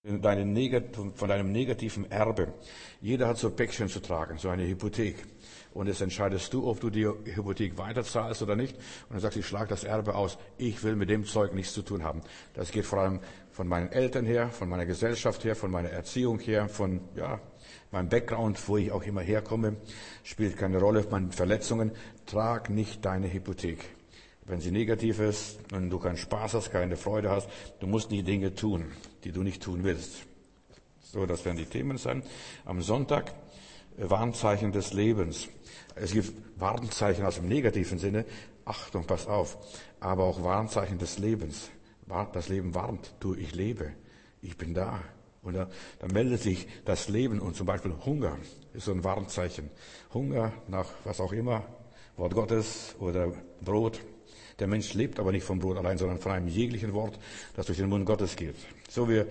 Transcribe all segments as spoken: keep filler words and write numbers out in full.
deine Negat- von deinem negativen Erbe. Jeder hat so Päckchen zu tragen, so eine Hypothek. Und jetzt entscheidest du, ob du die Hypothek weiterzahlst oder nicht. Und dann sagst du, ich schlage das Erbe aus. Ich will mit dem Zeug nichts zu tun haben. Das geht vor allem von meinen Eltern her, von meiner Gesellschaft her, von meiner Erziehung her, von ja, meinem Background, wo ich auch immer herkomme. Spielt keine Rolle. Meine Verletzungen. Trag nicht deine Hypothek. Wenn sie negativ ist und du keinen Spaß hast, keine Freude hast, du musst die Dinge tun, die du nicht tun willst. So, das werden die Themen sein. Am Sonntag Warnzeichen des Lebens. Es gibt Warnzeichen aus dem negativen Sinne. Achtung, pass auf. Aber auch Warnzeichen des Lebens. Das Leben warnt. Du, ich lebe. Ich bin da. Und da, da meldet sich das Leben und zum Beispiel Hunger ist so ein Warnzeichen. Hunger nach was auch immer, Wort Gottes oder Brot. Der Mensch lebt aber nicht vom Brot allein, sondern von einem jeglichen Wort, das durch den Mund Gottes geht. So, wir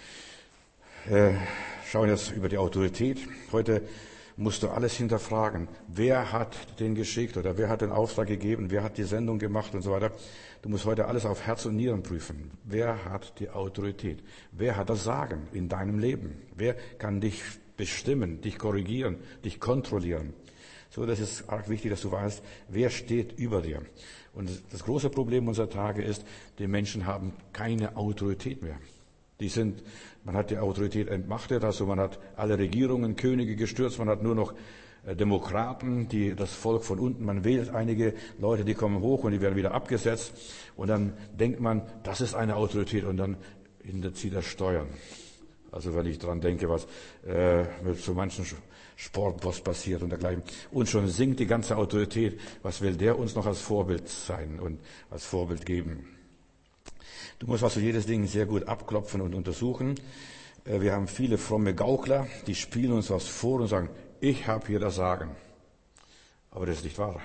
äh, schauen jetzt über die Autorität. Heute musst du alles hinterfragen. Wer hat den geschickt oder wer hat den Auftrag gegeben? Wer hat die Sendung gemacht und so weiter? Du musst heute alles auf Herz und Nieren prüfen. Wer hat die Autorität? Wer hat das Sagen in deinem Leben? Wer kann dich bestimmen, dich korrigieren, dich kontrollieren? So, das ist arg wichtig, dass du weißt, wer steht über dir. Und das große Problem unserer Tage ist, die Menschen haben keine Autorität mehr. Die sind, man hat die Autorität entmachtet, also man hat alle Regierungen, Könige gestürzt, man hat nur noch Demokraten, die das Volk von unten, man wählt einige Leute, die kommen hoch und die werden wieder abgesetzt. Und dann denkt man, das ist eine Autorität und dann hinterzieht er Steuern. Also wenn ich dran denke, was äh, mit so manchen Sportboss passiert und dergleichen. Und schon sinkt die ganze Autorität. Was will der uns noch als Vorbild sein und als Vorbild geben? Du musst also jedes Ding sehr gut abklopfen und untersuchen. Äh, wir haben viele fromme Gaukler, die spielen uns was vor und sagen, ich habe hier das Sagen. Aber das ist nicht wahr.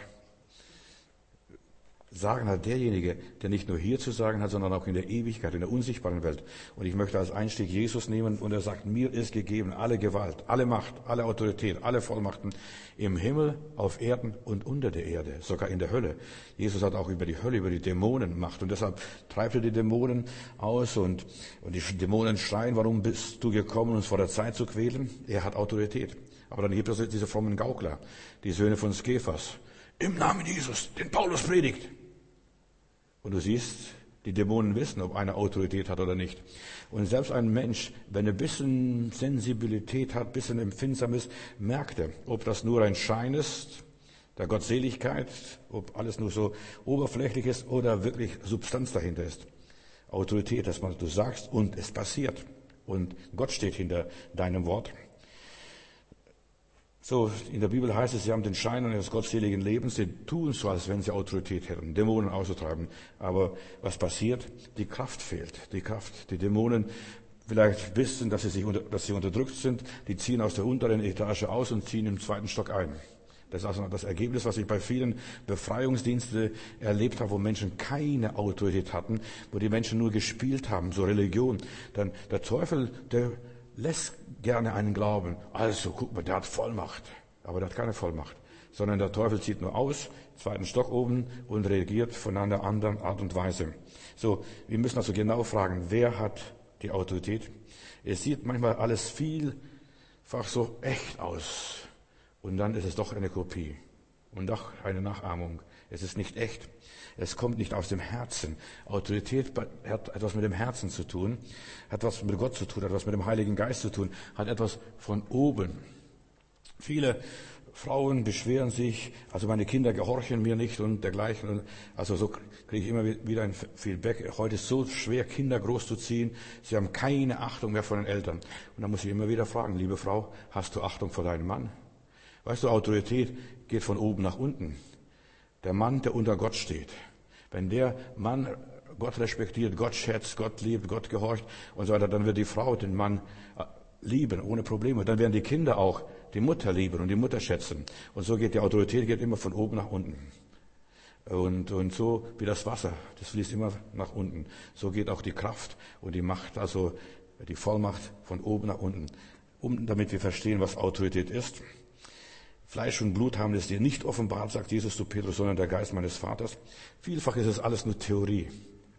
Sagen hat derjenige, der nicht nur hier zu sagen hat, sondern auch in der Ewigkeit, in der unsichtbaren Welt. Und ich möchte als Einstieg Jesus nehmen und er sagt, mir ist gegeben alle Gewalt, alle Macht, alle Autorität, alle Vollmachten im Himmel, auf Erden und unter der Erde, sogar in der Hölle. Jesus hat auch über die Hölle, über die Dämonen Macht und deshalb treibt er die Dämonen aus und, und die Dämonen schreien, warum bist du gekommen, uns vor der Zeit zu quälen? Er hat Autorität. Aber dann gibt es diese frommen Gaukler, die Söhne von Skephas. Im Namen Jesus, den Paulus predigt. Und du siehst, die Dämonen wissen, ob einer Autorität hat oder nicht. Und selbst ein Mensch, wenn er ein bisschen Sensibilität hat, ein bisschen empfindsam ist, merkt er, ob das nur ein Schein ist, der Gottseligkeit, ob alles nur so oberflächlich ist oder wirklich Substanz dahinter ist. Autorität, dass man, du sagst und es passiert. Und Gott steht hinter deinem Wort. So, in der Bibel heißt es, sie haben den Schein eines gottseligen Lebens, sie tun so, als wenn sie Autorität hätten, Dämonen auszutreiben. Aber was passiert? Die Kraft fehlt, die Kraft. Die Dämonen vielleicht wissen, dass sie, sich unter, dass sie unterdrückt sind, die ziehen aus der unteren Etage aus und ziehen im zweiten Stock ein. Das ist also das Ergebnis, was ich bei vielen Befreiungsdiensten erlebt habe, wo Menschen keine Autorität hatten, wo die Menschen nur gespielt haben, so Religion. Dann der Teufel, der lässt gerne einen glauben, also guck mal, der hat Vollmacht. Aber der hat keine Vollmacht. Sondern der Teufel zieht nur aus, zweiten Stock oben und reagiert von einer anderen Art und Weise. So, wir müssen also genau fragen, wer hat die Autorität? Es sieht manchmal alles vielfach so echt aus. Und dann ist es doch eine Kopie. Und doch eine Nachahmung. Es ist nicht echt. Es kommt nicht aus dem Herzen. Autorität hat etwas mit dem Herzen zu tun, hat etwas mit Gott zu tun, hat etwas mit dem Heiligen Geist zu tun, hat etwas von oben. Viele Frauen beschweren sich, also meine Kinder gehorchen mir nicht und dergleichen. Also so kriege ich immer wieder ein Feedback. Heute ist so schwer, Kinder großzuziehen. Sie haben keine Achtung mehr von den Eltern. Und dann muss ich immer wieder fragen, liebe Frau, hast du Achtung vor deinem Mann? Weißt du, Autorität geht von oben nach unten. Der Mann, der unter Gott steht. Wenn der Mann Gott respektiert, Gott schätzt, Gott liebt, Gott gehorcht und so weiter, dann wird die Frau den Mann lieben, ohne Probleme. Dann werden die Kinder auch die Mutter lieben und die Mutter schätzen. Und so geht die Autorität geht immer von oben nach unten. Und, und so wie das Wasser, das fließt immer nach unten. So geht auch die Kraft und die Macht, also die Vollmacht von oben nach unten. Um, damit wir verstehen, was Autorität ist. Fleisch und Blut haben es dir nicht offenbart, sagt Jesus zu Petrus, sondern der Geist meines Vaters. Vielfach ist es alles nur Theorie.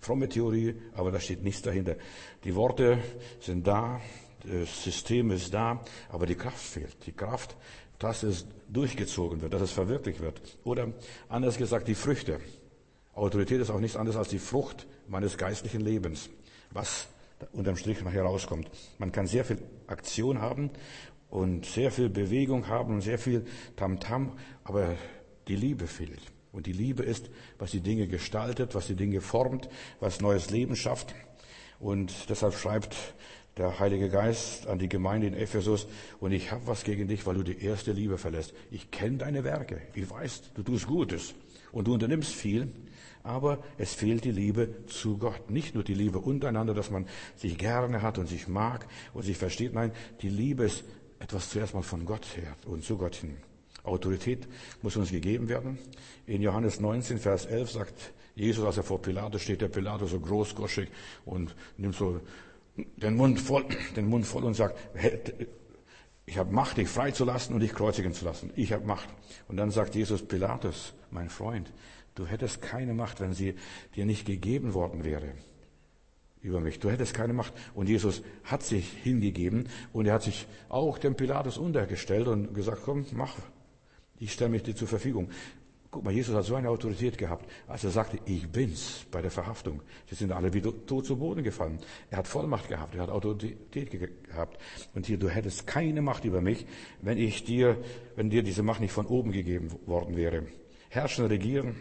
Fromme Theorie, aber da steht nichts dahinter. Die Worte sind da, das System ist da, aber die Kraft fehlt. Die Kraft, dass es durchgezogen wird, dass es verwirklicht wird. Oder anders gesagt, die Früchte. Autorität ist auch nichts anderes als die Frucht meines geistlichen Lebens, was unterm Strich nachher rauskommt. Man kann sehr viel Aktion haben und sehr viel Bewegung haben und sehr viel Tamtam, aber die Liebe fehlt. Und die Liebe ist, was die Dinge gestaltet, was die Dinge formt, was neues Leben schafft. Und deshalb schreibt der Heilige Geist an die Gemeinde in Ephesus: Und ich habe was gegen dich, weil du die erste Liebe verlässt. Ich kenne deine Werke. Ich weiß, du tust Gutes und du unternimmst viel. Aber es fehlt die Liebe zu Gott. Nicht nur die Liebe untereinander, dass man sich gerne hat und sich mag und sich versteht. Nein, die Liebe ist etwas zuerst mal von Gott her und zu Gott hin. Autorität muss uns gegeben werden. In Johannes neunzehn, Vers elf sagt Jesus, als er vor Pilatus steht, der Pilatus so großkoschig und nimmt so den Mund voll, den Mund voll und sagt, ich habe Macht, dich freizulassen und dich kreuzigen zu lassen. Ich habe Macht. Und dann sagt Jesus: Pilatus, mein Freund, du hättest keine Macht, wenn sie dir nicht gegeben worden wäre über mich. Du hättest keine Macht. Und Jesus hat sich hingegeben und er hat sich auch dem Pilatus untergestellt und gesagt: Komm, mach. Ich stelle mich dir zur Verfügung. Guck mal, Jesus hat so eine Autorität gehabt, als er sagte, ich bin's bei der Verhaftung. Sie sind alle wie tot zu Boden gefallen. Er hat Vollmacht gehabt, er hat Autorität gehabt. Und hier, du hättest keine Macht über mich, wenn ich dir, wenn dir diese Macht nicht von oben gegeben worden wäre. Herrschen, regieren.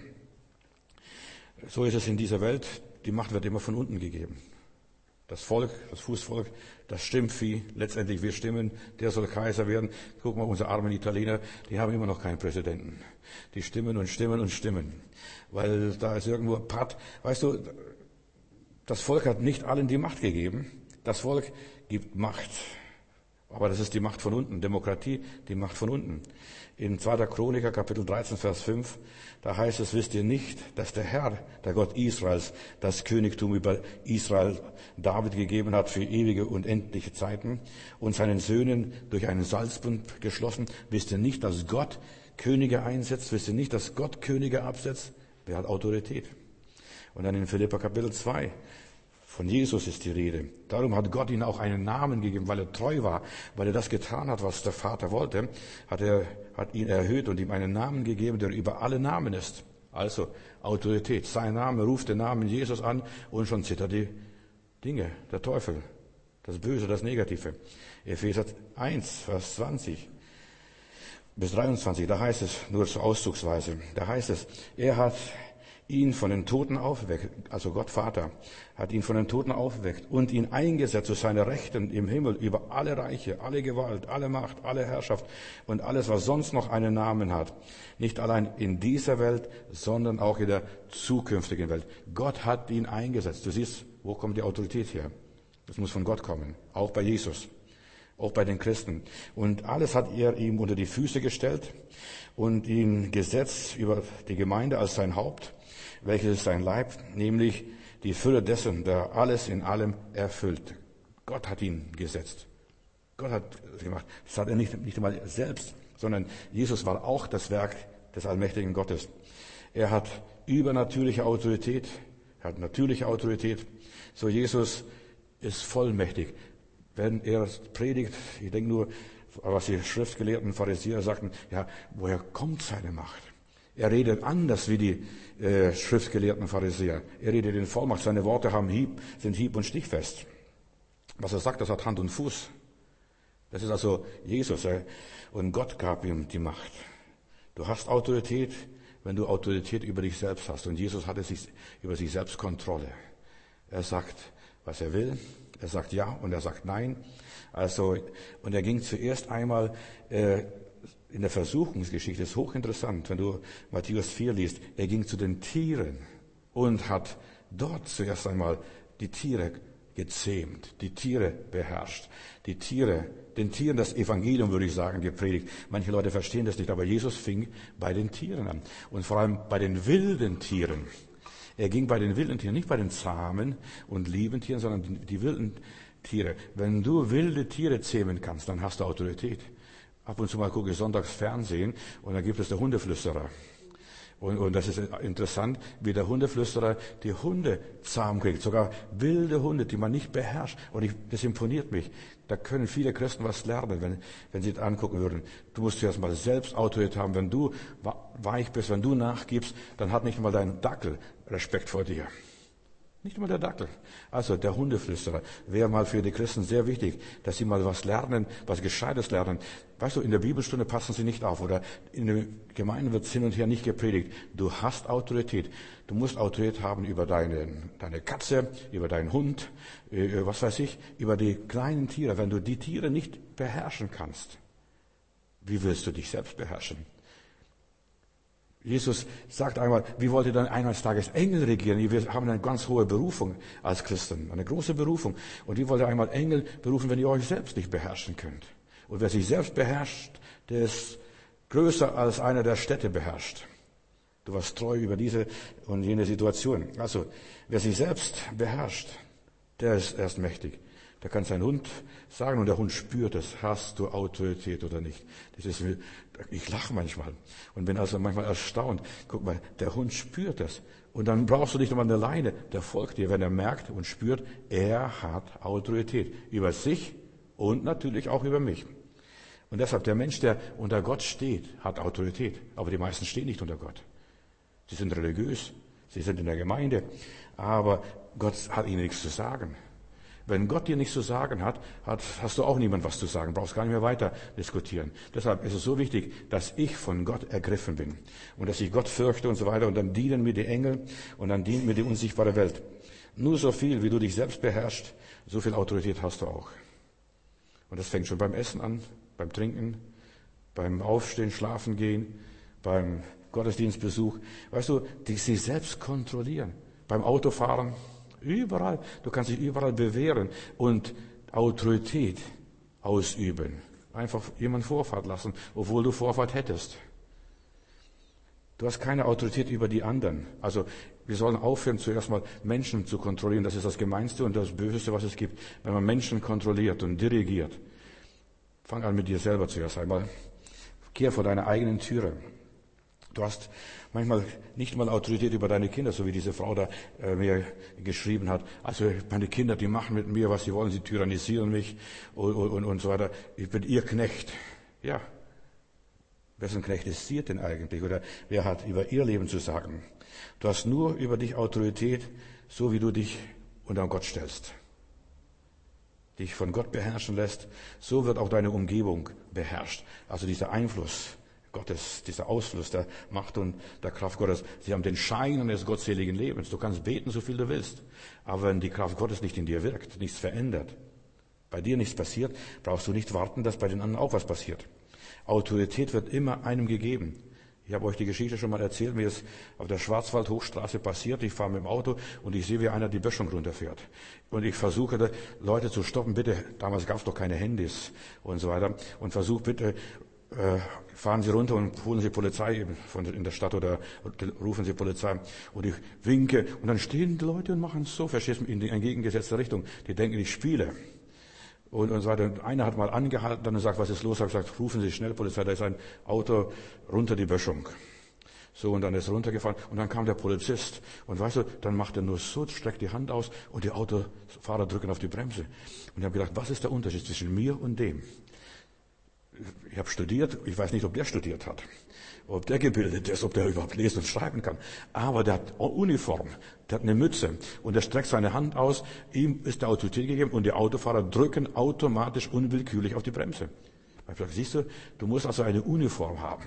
So ist es in dieser Welt. Die Macht wird immer von unten gegeben. Das Volk, das Fußvolk, das Stimmvieh, letztendlich wir stimmen, der soll Kaiser werden. Guck mal, unsere armen Italiener, die haben immer noch keinen Präsidenten. Die stimmen und stimmen und stimmen. Weil da ist irgendwo ein Patt. Weißt du, das Volk hat nicht allen die Macht gegeben. Das Volk gibt Macht. Aber das ist die Macht von unten. Demokratie, die Macht von unten. In zweiter Chroniker, Kapitel dreizehn, Vers fünf, da heißt es: Wisst ihr nicht, dass der Herr, der Gott Israels, das Königtum über Israel David gegeben hat für ewige und endliche Zeiten und seinen Söhnen durch einen Salzbund geschlossen? Wisst ihr nicht, dass Gott Könige einsetzt? Wisst ihr nicht, dass Gott Könige absetzt? Wer hat Autorität? Und dann in Philipper Kapitel zwei, von Jesus ist die Rede. Darum hat Gott ihm auch einen Namen gegeben, weil er treu war, weil er das getan hat, was der Vater wollte, hat er, hat ihn erhöht und ihm einen Namen gegeben, der über alle Namen ist. Also Autorität. Sein Name ruft den Namen Jesus an und schon zittert die Dinge, der Teufel, das Böse, das Negative. Epheser eins, Vers zwanzig bis dreiundzwanzig, da heißt es, nur zur Auszugsweise, da heißt es, er hat ihn von den Toten aufweckt, also Gott Vater, hat ihn von den Toten aufweckt und ihn eingesetzt zu seiner Rechten im Himmel über alle Reiche, alle Gewalt, alle Macht, alle Herrschaft und alles, was sonst noch einen Namen hat. Nicht allein in dieser Welt, sondern auch in der zukünftigen Welt. Gott hat ihn eingesetzt. Du siehst, wo kommt die Autorität her? Das muss von Gott kommen. Auch bei Jesus. Auch bei den Christen. Und alles hat er ihm unter die Füße gestellt und ihn gesetzt über die Gemeinde als sein Haupt, welches ist sein Leib, nämlich die Fülle dessen, der alles in allem erfüllt. Gott hat ihn gesetzt. Gott hat es gemacht. Das hat er nicht, nicht einmal selbst, sondern Jesus war auch das Werk des allmächtigen Gottes. Er hat übernatürliche Autorität, er hat natürliche Autorität. So, Jesus ist vollmächtig. Wenn er predigt, ich denke nur, was die Schriftgelehrten Pharisäer sagten, ja, woher kommt seine Macht? Er redet anders wie die äh, Schriftgelehrten Pharisäer. Er redet in Vollmacht. Seine Worte haben Hieb, sind hieb- und stichfest. Was er sagt, das hat Hand und Fuß. Das ist also Jesus. Äh, und Gott gab ihm die Macht. Du hast Autorität, wenn du Autorität über dich selbst hast. Und Jesus hatte sich über sich selbst Kontrolle. Er sagt, was er will. Er sagt ja und er sagt nein. Also, und er ging zuerst einmal äh, in der Versuchungsgeschichte, ist hochinteressant, wenn du Matthäus vier liest, er ging zu den Tieren und hat dort zuerst einmal die Tiere gezähmt, die Tiere beherrscht, die Tiere, den Tieren das Evangelium, würde ich sagen, gepredigt. Manche Leute verstehen das nicht, aber Jesus fing bei den Tieren an und vor allem bei den wilden Tieren. Er ging bei den wilden Tieren, nicht bei den zahmen und lieben Tieren, sondern die, die wilden Tiere. Wenn du wilde Tiere zähmen kannst, dann hast du Autorität. Ab und zu mal gucke ich sonntags Fernsehen und da gibt es der Hundeflüsterer. Und, und das ist interessant, wie der Hundeflüsterer die Hunde zahm kriegt. Sogar wilde Hunde, die man nicht beherrscht. Und ich, das imponiert mich. Da können viele Christen was lernen, wenn, wenn sie das angucken würden. Du musst zuerst mal selbst Autorität haben. Wenn du weich bist, wenn du nachgibst, dann hat nicht mal dein Dackel Respekt vor dir. Nicht mal der Dackel. Also der Hundeflüsterer wäre mal für die Christen sehr wichtig, dass sie mal was lernen, was Gescheites lernen. Weißt du, in der Bibelstunde passen sie nicht auf oder in der Gemeinde wird hin und her nicht gepredigt. Du hast Autorität. Du musst Autorität haben über deine, deine Katze, über deinen Hund, äh, was weiß ich, über die kleinen Tiere. Wenn du die Tiere nicht beherrschen kannst, wie willst du dich selbst beherrschen? Jesus sagt einmal, wie wollt ihr dann eines Tages Engel regieren? Wir haben eine ganz hohe Berufung als Christen, eine große Berufung. Und wie wollt ihr einmal Engel berufen, wenn ihr euch selbst nicht beherrschen könnt? Und wer sich selbst beherrscht, der ist größer als einer, der Städte beherrscht. Du warst treu über diese und jene Situation. Also, wer sich selbst beherrscht, der ist erst mächtig. Da kann sein Hund sagen und der Hund spürt es. Hast du Autorität oder nicht? Das ist, ich lache manchmal und bin also manchmal erstaunt. Guck mal, der Hund spürt es. Und dann brauchst du nicht nochmal eine Leine. Der folgt dir, wenn er merkt und spürt, er hat Autorität über sich und natürlich auch über mich. Und deshalb, der Mensch, der unter Gott steht, hat Autorität. Aber die meisten stehen nicht unter Gott. Sie sind religiös, sie sind in der Gemeinde, aber Gott hat ihnen nichts zu sagen. Wenn Gott dir nichts zu sagen hat, hat, hast du auch niemand was zu sagen, brauchst gar nicht mehr weiter diskutieren. Deshalb ist es so wichtig, dass ich von Gott ergriffen bin und dass ich Gott fürchte und so weiter und dann dienen mir die Engel und dann dient mir die unsichtbare Welt. Nur so viel, wie du dich selbst beherrschst, so viel Autorität hast du auch. Und das fängt schon beim Essen an, beim Trinken, beim Aufstehen, Schlafen gehen, beim Gottesdienstbesuch. Weißt du, die sich selbst kontrollieren, beim Autofahren. Überall. Du kannst dich überall bewähren und Autorität ausüben. Einfach jemand Vorfahrt lassen, obwohl du Vorfahrt hättest. Du hast keine Autorität über die anderen. Also wir sollen aufhören, zuerst mal Menschen zu kontrollieren. Das ist das Gemeinste und das Böseste, was es gibt. Wenn man Menschen kontrolliert und dirigiert. Fang an mit dir selber zuerst einmal. Kehr vor deiner eigenen Türe. Du hast manchmal nicht mal Autorität über deine Kinder, so wie diese Frau da äh, mir geschrieben hat. Also meine Kinder, die machen mit mir, was sie wollen, sie tyrannisieren mich und, und, und so weiter. Ich bin ihr Knecht. Ja, wessen Knecht ist sie denn eigentlich? Oder wer hat über ihr Leben zu sagen? Du hast nur über dich Autorität, so wie du dich unter Gott stellst. Dich von Gott beherrschen lässt, so wird auch deine Umgebung beherrscht. Also dieser Einfluss Gottes, dieser Ausfluss der Macht und der Kraft Gottes. Sie haben den Schein eines gottseligen Lebens. Du kannst beten, so viel du willst. Aber wenn die Kraft Gottes nicht in dir wirkt, nichts verändert, bei dir nichts passiert, brauchst du nicht warten, dass bei den anderen auch was passiert. Autorität wird immer einem gegeben. Ich habe euch die Geschichte schon mal erzählt, mir ist auf der Schwarzwald-Hochstraße passiert. Ich fahre mit dem Auto und ich sehe, wie einer die Böschung runterfährt. Und ich versuche, Leute zu stoppen. Bitte, damals gab es doch keine Handys und so weiter. Und versuche bitte, Äh, fahren Sie runter und holen Sie Polizei von in der Stadt oder rufen Sie Polizei. Und ich winke und dann stehen die Leute und machen es so, verstehst du, in die entgegengesetzte Richtung. Die denken, ich spiele. Und, und so weiter. Und einer hat mal angehalten, dann sagt, was ist los? Er hat gesagt, rufen Sie schnell Polizei, da ist ein Auto runter die Böschung. So, und dann ist er runtergefahren und dann kam der Polizist. Und weißt du, dann macht er nur so, streckt die Hand aus und die Autofahrer drücken auf die Bremse. Und ich habe gedacht, was ist der Unterschied zwischen mir und dem? Ich habe studiert, ich weiß nicht, ob der studiert hat, ob der gebildet ist, ob der überhaupt lesen und schreiben kann. Aber der hat Uniform, der hat eine Mütze und der streckt seine Hand aus, ihm ist der Autorität gegeben und die Autofahrer drücken automatisch unwillkürlich auf die Bremse. Ich habe gesagt, siehst du, du musst also eine Uniform haben.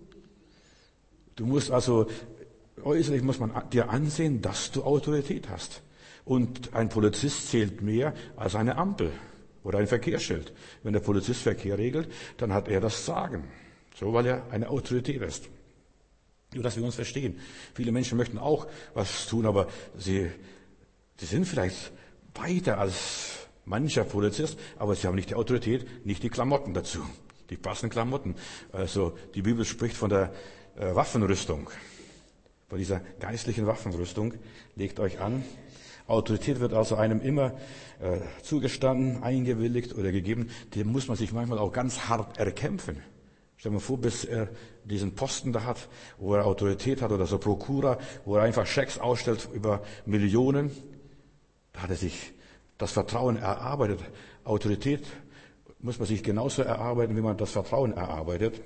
Du musst also, äußerlich muss man dir ansehen, dass du Autorität hast. Und ein Polizist zählt mehr als eine Ampel. Oder ein Verkehrsschild. Wenn der Polizist Verkehr regelt, dann hat er das Sagen. So, weil er eine Autorität ist. Nur, dass wir uns verstehen. Viele Menschen möchten auch was tun, aber sie, sie sind vielleicht weiter als mancher Polizist, aber sie haben nicht die Autorität, nicht die Klamotten dazu. Die passenden Klamotten. Also, die Bibel spricht von der äh, Waffenrüstung. Von dieser geistlichen Waffenrüstung. Legt euch an. Autorität wird also einem immer äh, zugestanden, eingewilligt oder gegeben. Die muss man sich manchmal auch ganz hart erkämpfen. Stell dir mal vor, bis er diesen Posten da hat, wo er Autorität hat oder so Prokura, wo er einfach Schecks ausstellt über Millionen. Da hat er sich das Vertrauen erarbeitet. Autorität muss man sich genauso erarbeiten, wie man das Vertrauen erarbeitet.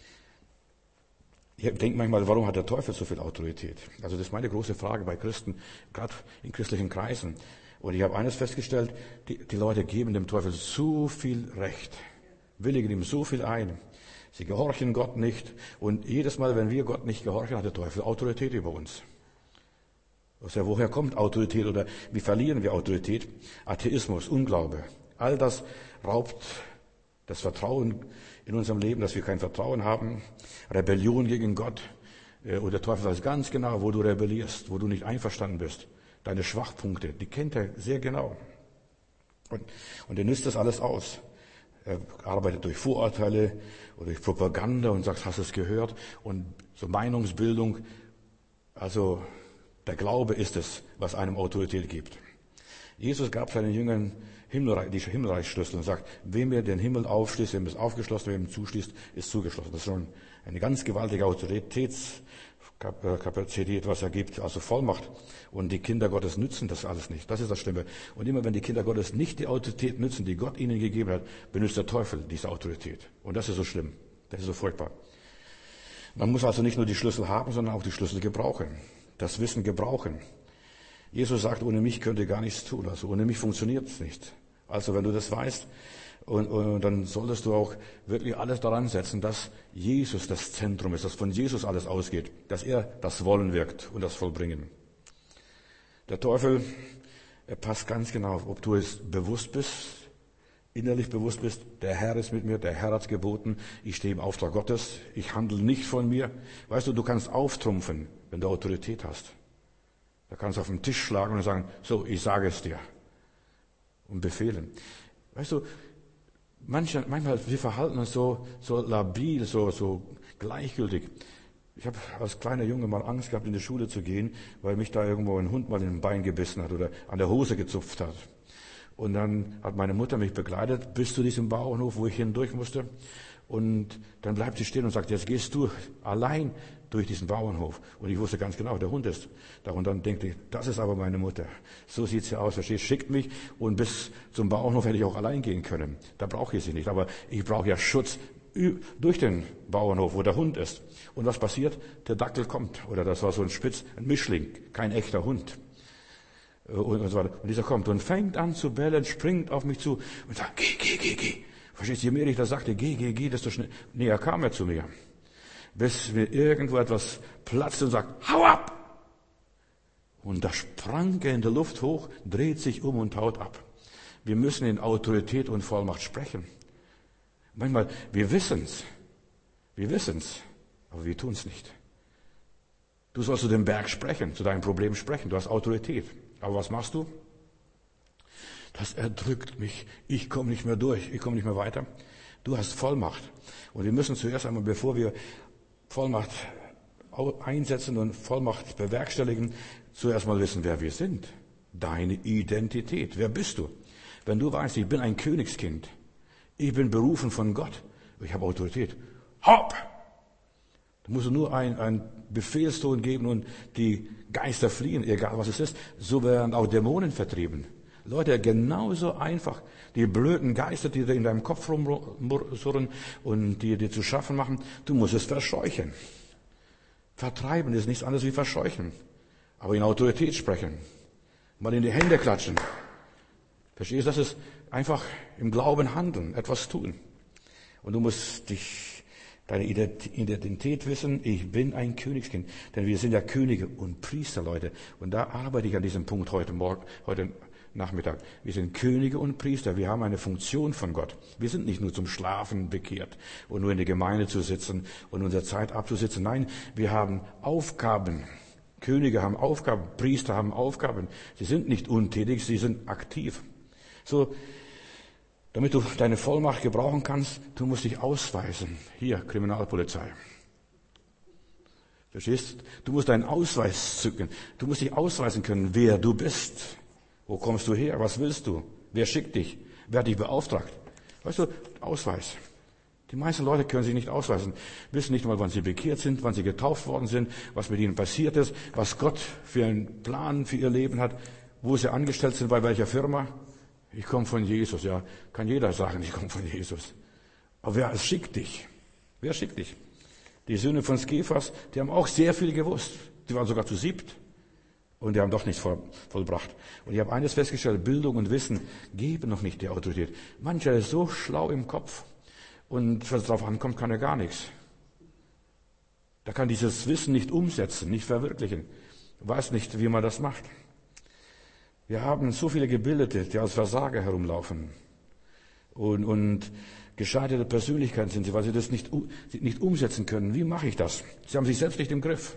Ich denke manchmal, warum hat der Teufel so viel Autorität? Also das ist meine große Frage bei Christen, gerade in christlichen Kreisen. Und ich habe eines festgestellt, die, die Leute geben dem Teufel so viel Recht, willigen ihm so viel ein. Sie gehorchen Gott nicht. Und jedes Mal, wenn wir Gott nicht gehorchen, hat der Teufel Autorität über uns. Also woher kommt Autorität oder wie verlieren wir Autorität? Atheismus, Unglaube. All das raubt das Vertrauen in unserem Leben, dass wir kein Vertrauen haben. Rebellion gegen Gott. Und der Teufel weiß ganz genau, wo du rebellierst, wo du nicht einverstanden bist. Deine Schwachpunkte, die kennt er sehr genau. Und, und er nützt das alles aus. Er arbeitet durch Vorurteile oder durch Propaganda und sagt, hast du es gehört? Und so Meinungsbildung. Also der Glaube ist es, was einem Autorität gibt. Jesus gab seinen Jüngern Himmelreich, die Himmelreichsschlüssel und sagt, wem er den Himmel aufschließt, wem es aufgeschlossen, wem zuschließt, ist zugeschlossen. Das ist schon eine ganz gewaltige Autoritätskapazität, was er gibt, also Vollmacht. Und die Kinder Gottes nützen das alles nicht. Das ist das Schlimme. Und immer wenn die Kinder Gottes nicht die Autorität nützen, die Gott ihnen gegeben hat, benutzt der Teufel diese Autorität. Und das ist so schlimm. Das ist so furchtbar. Man muss also nicht nur die Schlüssel haben, sondern auch die Schlüssel gebrauchen. Das Wissen gebrauchen. Jesus sagt, ohne mich könnt ihr gar nichts tun. Also ohne mich funktioniert es nicht. Also wenn du das weißt, und, und dann solltest du auch wirklich alles daran setzen, dass Jesus das Zentrum ist, dass von Jesus alles ausgeht, dass er das Wollen wirkt und das Vollbringen. Der Teufel, er passt ganz genau auf, ob du es bewusst bist, innerlich bewusst bist, der Herr ist mit mir, der Herr hat's geboten, ich stehe im Auftrag Gottes, ich handle nicht von mir. Weißt du, du kannst auftrumpfen, wenn du Autorität hast. Da kannst du auf den Tisch schlagen und sagen, so, ich sage es dir. Und befehlen. Weißt du, manche, manchmal, wir verhalten uns so, so labil, so, so gleichgültig. Ich habe als kleiner Junge mal Angst gehabt, in die Schule zu gehen, weil mich da irgendwo ein Hund mal in den Bein gebissen hat oder an der Hose gezupft hat. Und dann hat meine Mutter mich begleitet bis zu diesem Bauernhof, wo ich hindurch musste. Und dann bleibt sie stehen und sagt, jetzt gehst du allein durch diesen Bauernhof. Und ich wusste ganz genau, der Hund ist da. Und dann denke ich, das ist aber meine Mutter. So sieht sie aus. Verstehst? Schickt mich. Und bis zum Bauernhof hätte ich auch allein gehen können. Da brauche ich sie nicht. Aber ich brauche ja Schutz durch den Bauernhof, wo der Hund ist. Und was passiert? Der Dackel kommt. Oder das war so ein Spitz, ein Mischling. Kein echter Hund. Und so weiter. Und dieser kommt und fängt an zu bellen, springt auf mich zu und sagt, geh, geh, geh, geh. Verstehst du, je mehr ich das sagte, geh, geh, geh, desto schnell, näher kam er zu mir. Bis mir irgendwo etwas platzte und sagt, hau ab! Und da sprang er in der Luft hoch, dreht sich um und haut ab. Wir müssen in Autorität und Vollmacht sprechen. Manchmal, wir wissen's. Wir wissen's. Aber wir tun's nicht. Du sollst zu dem Berg sprechen, zu deinem Problem sprechen. Du hast Autorität. Aber was machst du? Das erdrückt mich. Ich komme nicht mehr durch. Ich komme nicht mehr weiter. Du hast Vollmacht. Und wir müssen zuerst einmal, bevor wir Vollmacht einsetzen und Vollmacht bewerkstelligen, zuerst mal wissen, wer wir sind. Deine Identität. Wer bist du? Wenn du weißt, ich bin ein Königskind. Ich bin berufen von Gott. Ich habe Autorität. Hopp! Du musst nur einen, einen Befehlston geben und die Geister fliehen, egal was es ist. So werden auch Dämonen vertrieben. Leute, genauso einfach. Die blöden Geister, die in deinem Kopf rumsurren und die dir zu schaffen machen, du musst es verscheuchen. Vertreiben ist nichts anderes wie verscheuchen. Aber in Autorität sprechen. Mal in die Hände klatschen. Verstehst du? Das ist einfach im Glauben handeln, etwas tun. Und du musst dich, deine Identität wissen, ich bin ein Königskind. Denn wir sind ja Könige und Priester, Leute. Und da arbeite ich an diesem Punkt heute Morgen, heute Nachmittag. Wir sind Könige und Priester. Wir haben eine Funktion von Gott. Wir sind nicht nur zum Schlafen bekehrt und nur in der Gemeinde zu sitzen und unsere Zeit abzusitzen. Nein, wir haben Aufgaben. Könige haben Aufgaben, Priester haben Aufgaben. Sie sind nicht untätig, sie sind aktiv. So, damit du deine Vollmacht gebrauchen kannst, du musst dich ausweisen. Hier, Kriminalpolizei. Verstehst? Du musst deinen Ausweis zücken. Du musst dich ausweisen können, wer du bist. Wo kommst du her? Was willst du? Wer schickt dich? Wer hat dich beauftragt? Weißt du, Ausweis. Die meisten Leute können sich nicht ausweisen, wissen nicht mal, wann sie bekehrt sind, wann sie getauft worden sind, was mit ihnen passiert ist, was Gott für einen Plan für ihr Leben hat, wo sie angestellt sind, bei welcher Firma. Ich komme von Jesus, ja, kann jeder sagen, ich komme von Jesus. Aber wer schickt dich? Wer schickt dich? Die Söhne von Skephas, die haben auch sehr viel gewusst. Die waren sogar zu siebt. Und die haben doch nichts voll, vollbracht. Und ich habe eines festgestellt, Bildung und Wissen geben noch nicht die Autorität. Mancher ist so schlau im Kopf. Und wenn es darauf ankommt, kann er gar nichts. Da kann dieses Wissen nicht umsetzen, nicht verwirklichen. Weiß nicht, wie man das macht. Wir haben so viele Gebildete, die als Versager herumlaufen. Und, und gescheiterte Persönlichkeiten sind sie, weil sie das nicht, nicht umsetzen können. Wie mache ich das? Sie haben sich selbst nicht im Griff.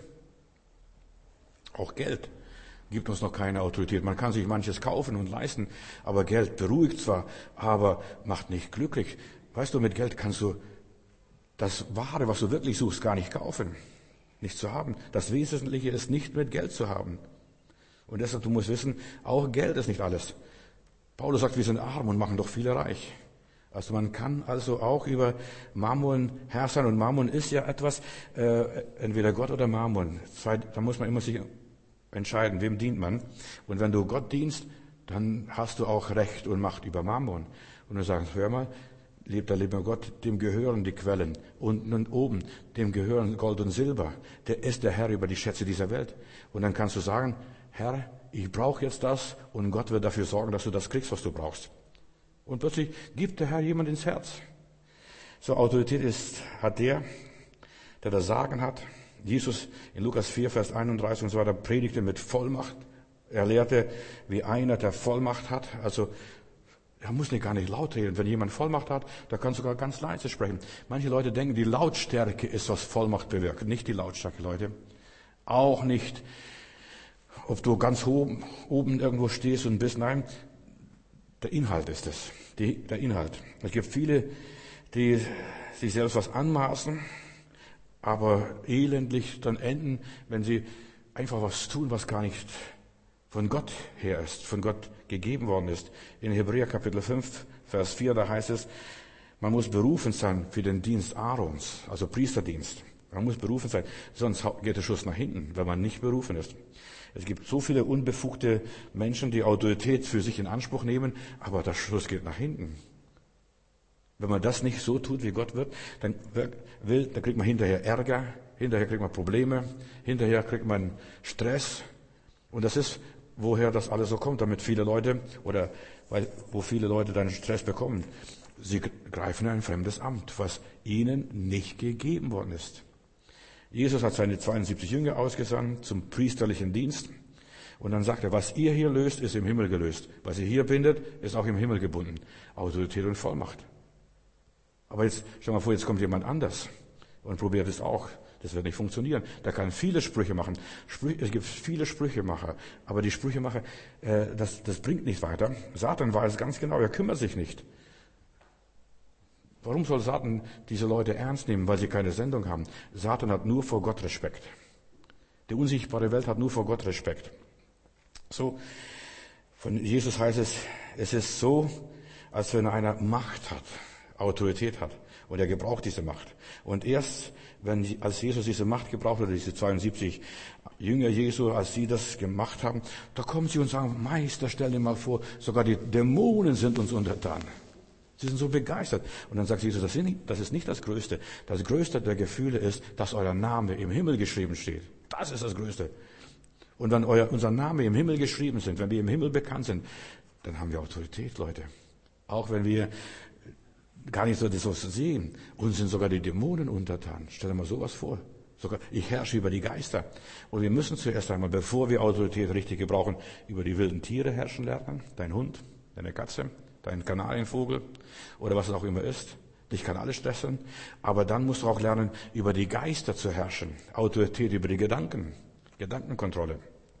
Auch Geld gibt uns noch keine Autorität. Man kann sich manches kaufen und leisten, aber Geld beruhigt zwar, aber macht nicht glücklich. Weißt du, mit Geld kannst du das Wahre, was du wirklich suchst, gar nicht kaufen, nicht zu haben. Das Wesentliche ist nicht mit Geld zu haben. Und deshalb, du musst wissen, auch Geld ist nicht alles. Paulus sagt, wir sind arm und machen doch viele reich. Also man kann also auch über Mammon Herr sein. Und Mammon ist ja etwas, äh, entweder Gott oder Mammon. Da muss man immer sich entscheiden, wem dient man. Und wenn du Gott dienst, dann hast du auch Recht und Macht über Mammon. Und du sagst, hör mal, lebt der liebe Gott, dem gehören die Quellen. Unten und oben, dem gehören Gold und Silber. Der ist der Herr über die Schätze dieser Welt. Und dann kannst du sagen, Herr, ich brauche jetzt das und Gott wird dafür sorgen, dass du das kriegst, was du brauchst. Und plötzlich gibt der Herr jemand ins Herz. So, Autorität ist, hat der, der das Sagen hat. Jesus in Lukas vier, Vers einunddreißig und so weiter predigte mit Vollmacht. Er lehrte wie einer, der Vollmacht hat. Also, er muss nicht gar nicht laut reden. Wenn jemand Vollmacht hat, da kann sogar ganz leise sprechen. Manche Leute denken, die Lautstärke ist, was Vollmacht bewirkt. Nicht die Lautstärke, Leute. Auch nicht, ob du ganz oben, oben irgendwo stehst und bist. Nein, der Inhalt ist es. Die, der Inhalt. Es gibt viele, die sich selbst was anmaßen, aber elendlich dann enden, wenn sie einfach was tun, was gar nicht von Gott her ist, von Gott gegeben worden ist. In Hebräer Kapitel fünf, Vers vier, da heißt es, man muss berufen sein für den Dienst Aarons, also Priesterdienst. Man muss berufen sein, sonst geht der Schuss nach hinten, wenn man nicht berufen ist. Es gibt so viele unbefugte Menschen, die Autorität für sich in Anspruch nehmen, aber der Schuss geht nach hinten. Wenn man das nicht so tut, wie Gott wird, dann will, dann kriegt man hinterher Ärger, hinterher kriegt man Probleme, hinterher kriegt man Stress. Und das ist, woher das alles so kommt, damit viele Leute, oder weil, wo viele Leute dann Stress bekommen. Sie greifen ein fremdes Amt, was ihnen nicht gegeben worden ist. Jesus hat seine zweiundsiebzig Jünger ausgesandt zum priesterlichen Dienst. Und dann sagt er, was ihr hier löst, ist im Himmel gelöst. Was ihr hier bindet, ist auch im Himmel gebunden. Autorität und Vollmacht. Aber jetzt, stell mal vor, jetzt kommt jemand anders und probiert es auch. Das wird nicht funktionieren. Der kann viele Sprüche machen. Sprüche, es gibt viele Sprüchemacher. Aber die Sprüchemacher, äh, das, das bringt nicht weiter. Satan weiß ganz genau, er kümmert sich nicht. Warum soll Satan diese Leute ernst nehmen? Weil sie keine Sendung haben. Satan hat nur vor Gott Respekt. Die unsichtbare Welt hat nur vor Gott Respekt. So, von Jesus heißt es, es ist so, als wenn einer Macht hat, Autorität hat. Und er gebraucht diese Macht. Und erst, wenn, als Jesus diese Macht gebraucht hat, diese zweiundsiebzig Jünger Jesu, als sie das gemacht haben, da kommen sie und sagen, Meister, stell dir mal vor, sogar die Dämonen sind uns untertan. Sie sind so begeistert. Und dann sagt Jesus, das ist, nicht, das ist nicht das Größte. Das Größte der Gefühle ist, dass euer Name im Himmel geschrieben steht. Das ist das Größte. Und wenn euer, unser Name im Himmel geschrieben sind, wenn wir im Himmel bekannt sind, dann haben wir Autorität, Leute. Auch wenn wir gar nicht so das so sehen. Uns sind sogar die Dämonen untertan. Stell dir mal sowas vor. Sogar, ich herrsche über die Geister. Und wir müssen zuerst einmal, bevor wir Autorität richtig gebrauchen, über die wilden Tiere herrschen lernen. Dein Hund, deine Katze, dein Kanarienvogel oder was es auch immer ist. Dich kann alles stressen. Aber dann musst du auch lernen, über die Geister zu herrschen. Autorität über die Gedanken. Gedankenkontrolle.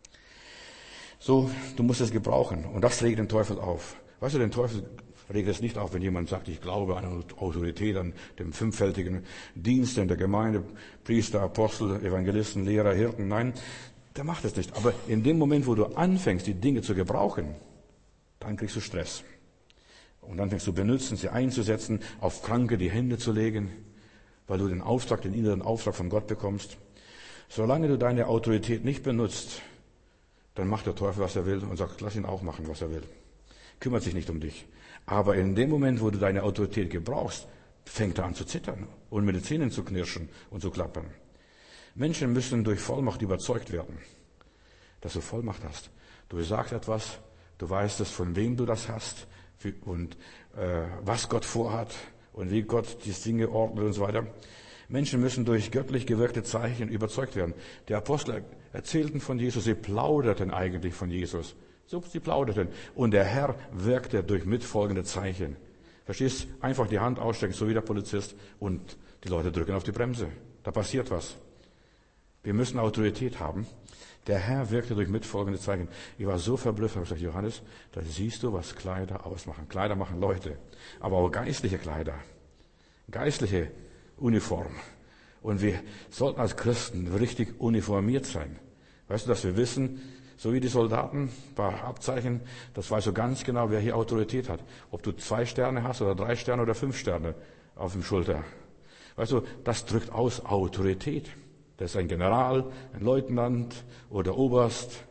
So, du musst es gebrauchen. Und das regt den Teufel auf. Weißt du, den Teufel regt es nicht auf, wenn jemand sagt, ich glaube an eine Autorität, an dem fünffältigen Dienst in der Gemeinde, Priester, Apostel, Evangelisten, Lehrer, Hirten. Nein, der macht es nicht. Aber in dem Moment, wo du anfängst, die Dinge zu gebrauchen, dann kriegst du Stress. Und dann fängst du benutzen, sie einzusetzen, auf Kranke die Hände zu legen, weil du den Auftrag, den inneren Auftrag von Gott bekommst. Solange du deine Autorität nicht benutzt, dann macht der Teufel, was er will und sagt, lass ihn auch machen, was er will. Kümmert sich nicht um dich. Aber in dem Moment, wo du deine Autorität gebrauchst, fängt er an zu zittern und mit den Zähnen zu knirschen und zu klappern. Menschen müssen durch Vollmacht überzeugt werden, dass du Vollmacht hast. Du sagst etwas, du weißt es, von wem du das hast und äh, was Gott vorhat und wie Gott die Dinge ordnet und so weiter. Menschen müssen durch göttlich gewirkte Zeichen überzeugt werden. Die Apostel erzählten von Jesus, sie plauderten eigentlich von Jesus. So, sie plauderten. Und der Herr wirkte durch mitfolgende Zeichen. Verstehst? Einfach die Hand ausstrecken, so wie der Polizist, und die Leute drücken auf die Bremse. Da passiert was. Wir müssen Autorität haben. Der Herr wirkte durch mitfolgende Zeichen. Ich war so verblüfft, habe gesagt, Johannes, da siehst du, was Kleider ausmachen. Kleider machen Leute, aber auch geistliche Kleider, geistliche Uniform. Und wir sollten als Christen richtig uniformiert sein. Weißt du, dass wir wissen, so wie die Soldaten, ein paar Abzeichen, das weißt du ganz genau, wer hier Autorität hat. Ob du zwei Sterne hast oder drei Sterne oder fünf Sterne auf dem Schulter. Weißt du, das drückt aus Autorität. Das ist ein General, ein Leutnant oder Oberst.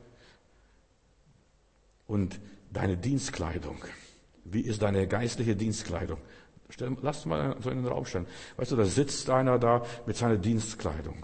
Und deine Dienstkleidung. Wie ist deine geistliche Dienstkleidung? Stell, lass mal so in den Raum stellen. Weißt du, da sitzt einer da mit seiner Dienstkleidung.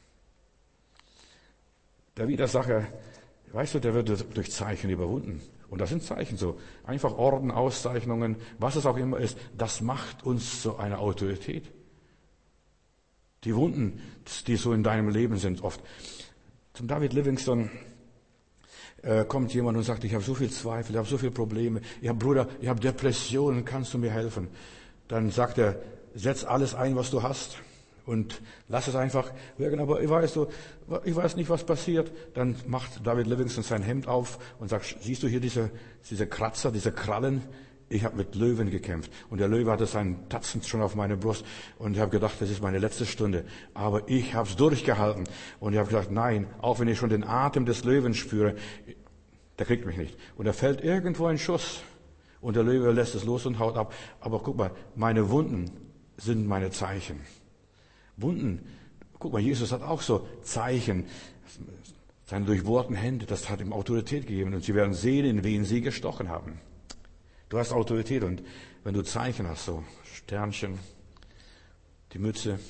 Der Widersacher, weißt du, der wird durch Zeichen überwunden. Und das sind Zeichen so. Einfach Orden, Auszeichnungen, was es auch immer ist. Das macht uns zu einer Autorität. Die Wunden, die so in deinem Leben sind oft. Zum David Livingstone äh, kommt jemand und sagt, ich habe so viel Zweifel, ich habe so viele Probleme. Ich habe Bruder, ich habe Depressionen, kannst du mir helfen? Dann sagt er, setz alles ein, was du hast und lass es einfach wirken. Aber ich weiß, so, ich weiß nicht, was passiert. Dann macht David Livingstone sein Hemd auf und sagt, siehst du hier diese, diese Kratzer, diese Krallen? Ich habe mit Löwen gekämpft und der Löwe hatte seinen Tatzen schon auf meine Brust und ich habe gedacht, das ist meine letzte Stunde. Aber ich habe es durchgehalten und ich habe gedacht, nein, auch wenn ich schon den Atem des Löwen spüre, der kriegt mich nicht. Und da fällt irgendwo ein Schuss und der Löwe lässt es los und haut ab. Aber guck mal, meine Wunden sind meine Zeichen. Wunden, guck mal, Jesus hat auch so Zeichen. Seine durchbohrten Hände, das hat ihm Autorität gegeben und sie werden sehen, in wen sie gestochen haben. Du hast Autorität und wenn du Zeichen hast, so Sternchen, die Mütze,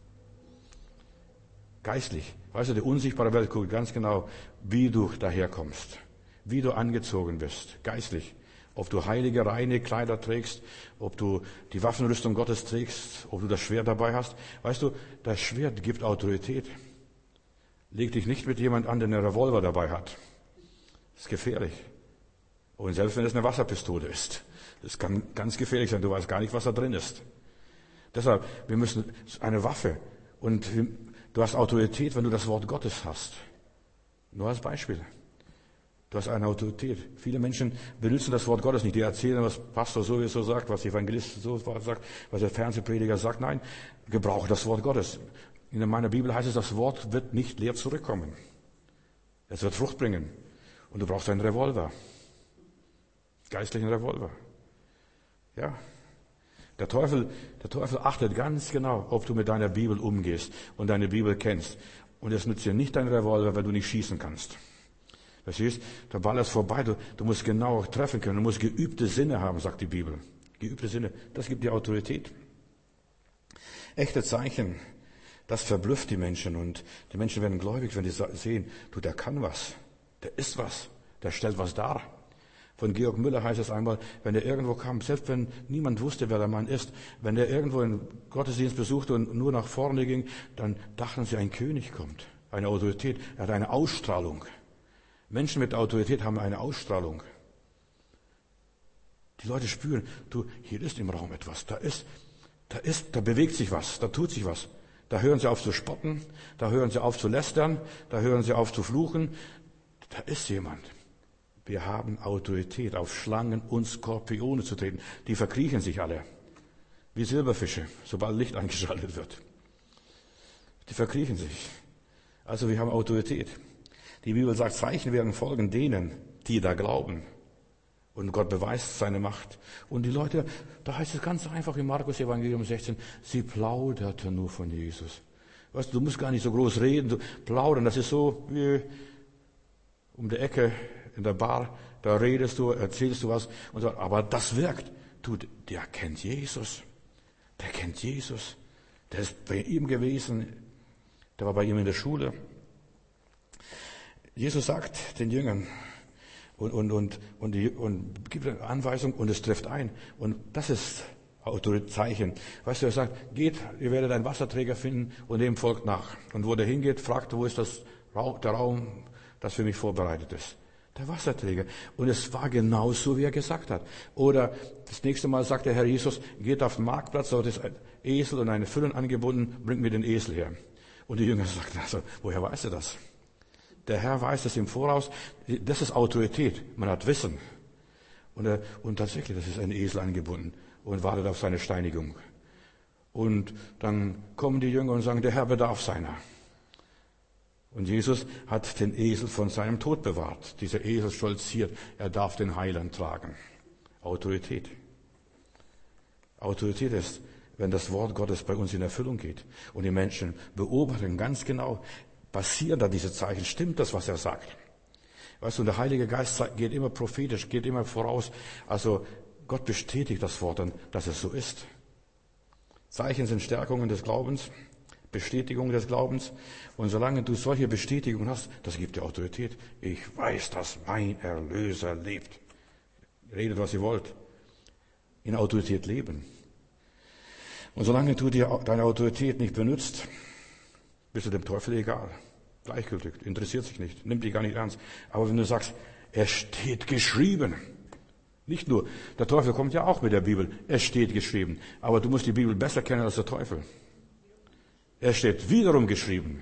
geistlich, weißt du, die unsichtbare Welt guckt ganz genau, wie du daherkommst, wie du angezogen bist, geistlich. Ob du heilige, reine Kleider trägst, ob du die Waffenrüstung Gottes trägst, ob du das Schwert dabei hast. Weißt du, das Schwert gibt Autorität. Leg dich nicht mit jemand an, der einen Revolver dabei hat. Das ist gefährlich. Und selbst wenn es eine Wasserpistole ist, das kann ganz gefährlich sein. Du weißt gar nicht, was da drin ist. Deshalb, wir müssen eine Waffe und du hast Autorität, wenn du das Wort Gottes hast. Nur als Beispiel. Du hast eine Autorität. Viele Menschen benutzen das Wort Gottes nicht. Die erzählen, was Pastor sowieso sagt, was Evangelist so sagt, was der Fernsehprediger sagt. Nein, gebrauche das Wort Gottes. In meiner Bibel heißt es, das Wort wird nicht leer zurückkommen. Es wird Frucht bringen. Und du brauchst einen Revolver. Geistlichen Revolver. Ja. Der Teufel, der Teufel achtet ganz genau, ob du mit deiner Bibel umgehst und deine Bibel kennst. Und es nützt dir nicht dein Revolver, wenn du nicht schießen kannst. Verstehst? Der Ball ist vorbei. Du, du musst genau treffen können. Du musst geübte Sinne haben, sagt die Bibel. Geübte Sinne. Das gibt dir Autorität. Echte Zeichen. Das verblüfft die Menschen. Und die Menschen werden gläubig, wenn sie sehen, du, der kann was. Der ist was. Der stellt was dar. Von Georg Müller heißt es einmal, wenn er irgendwo kam, selbst wenn niemand wusste, wer der Mann ist, wenn er irgendwo einen Gottesdienst besuchte und nur nach vorne ging, dann dachten sie, ein König kommt. Eine Autorität. Er hat eine Ausstrahlung. Menschen mit Autorität haben eine Ausstrahlung. Die Leute spüren, du, hier ist im Raum etwas, da ist, da ist, da bewegt sich was, da tut sich was. Da hören sie auf zu spotten, da hören sie auf zu lästern, da hören sie auf zu fluchen. Da ist jemand. Wir haben Autorität, auf Schlangen und Skorpione zu treten. Die verkriechen sich alle, wie Silberfische, sobald Licht eingeschaltet wird. Die verkriechen sich. Also wir haben Autorität. Die Bibel sagt, Zeichen werden folgen denen, die da glauben. Und Gott beweist seine Macht. Und die Leute, da heißt es ganz einfach im Markus Evangelium sechzehn, sie plauderten nur von Jesus. Weißt du, du musst gar nicht so groß reden, du plaudern, das ist so wie um die Ecke in der Bar, da redest du, erzählst du was, und so, aber das wirkt. Du, der kennt Jesus. Der kennt Jesus. Der ist bei ihm gewesen. Der war bei ihm in der Schule. Jesus sagt den Jüngern und, und, und, und, die, und gibt eine Anweisung und es trifft ein. Und das ist Autorizeichen. Weißt du, er sagt, geht, ihr werdet einen Wasserträger finden und dem folgt nach. Und wo der hingeht, fragt, wo ist das, der Raum, das für mich vorbereitet ist. Der Wasserträger. Und es war genau so, wie er gesagt hat. Oder das nächste Mal sagt der Herr Jesus, geht auf den Marktplatz, dort ist ein Esel und eine Füllen angebunden, bringt mir den Esel her. Und die Jünger sagten, also, woher weiß er das? Der Herr weiß es im Voraus. Das ist Autorität. Man hat Wissen. Und, er, und tatsächlich, das ist ein Esel angebunden und wartet auf seine Steinigung. Und dann kommen die Jünger und sagen, der Herr bedarf seiner. Und Jesus hat den Esel von seinem Tod bewahrt. Dieser Esel stolziert, er darf den Heiland tragen. Autorität. Autorität ist, wenn das Wort Gottes bei uns in Erfüllung geht und die Menschen beobachten ganz genau, passieren da diese Zeichen, stimmt das, was er sagt? Weißt du, und der Heilige Geist geht immer prophetisch, geht immer voraus. Also Gott bestätigt das Wort dann, dass es so ist. Zeichen sind Stärkungen des Glaubens, Bestätigung des Glaubens. Und solange du solche Bestätigungen hast, das gibt dir Autorität. Ich weiß, dass mein Erlöser lebt. Redet, was ihr wollt. In Autorität leben. Und solange du dir deine Autorität nicht benutzt, bist du dem Teufel egal. Gleichgültig, interessiert sich nicht, nimmt dich gar nicht ernst. Aber wenn du sagst, es steht geschrieben. Nicht nur, der Teufel kommt ja auch mit der Bibel. Es steht geschrieben. Aber du musst die Bibel besser kennen als der Teufel. Es steht wiederum geschrieben.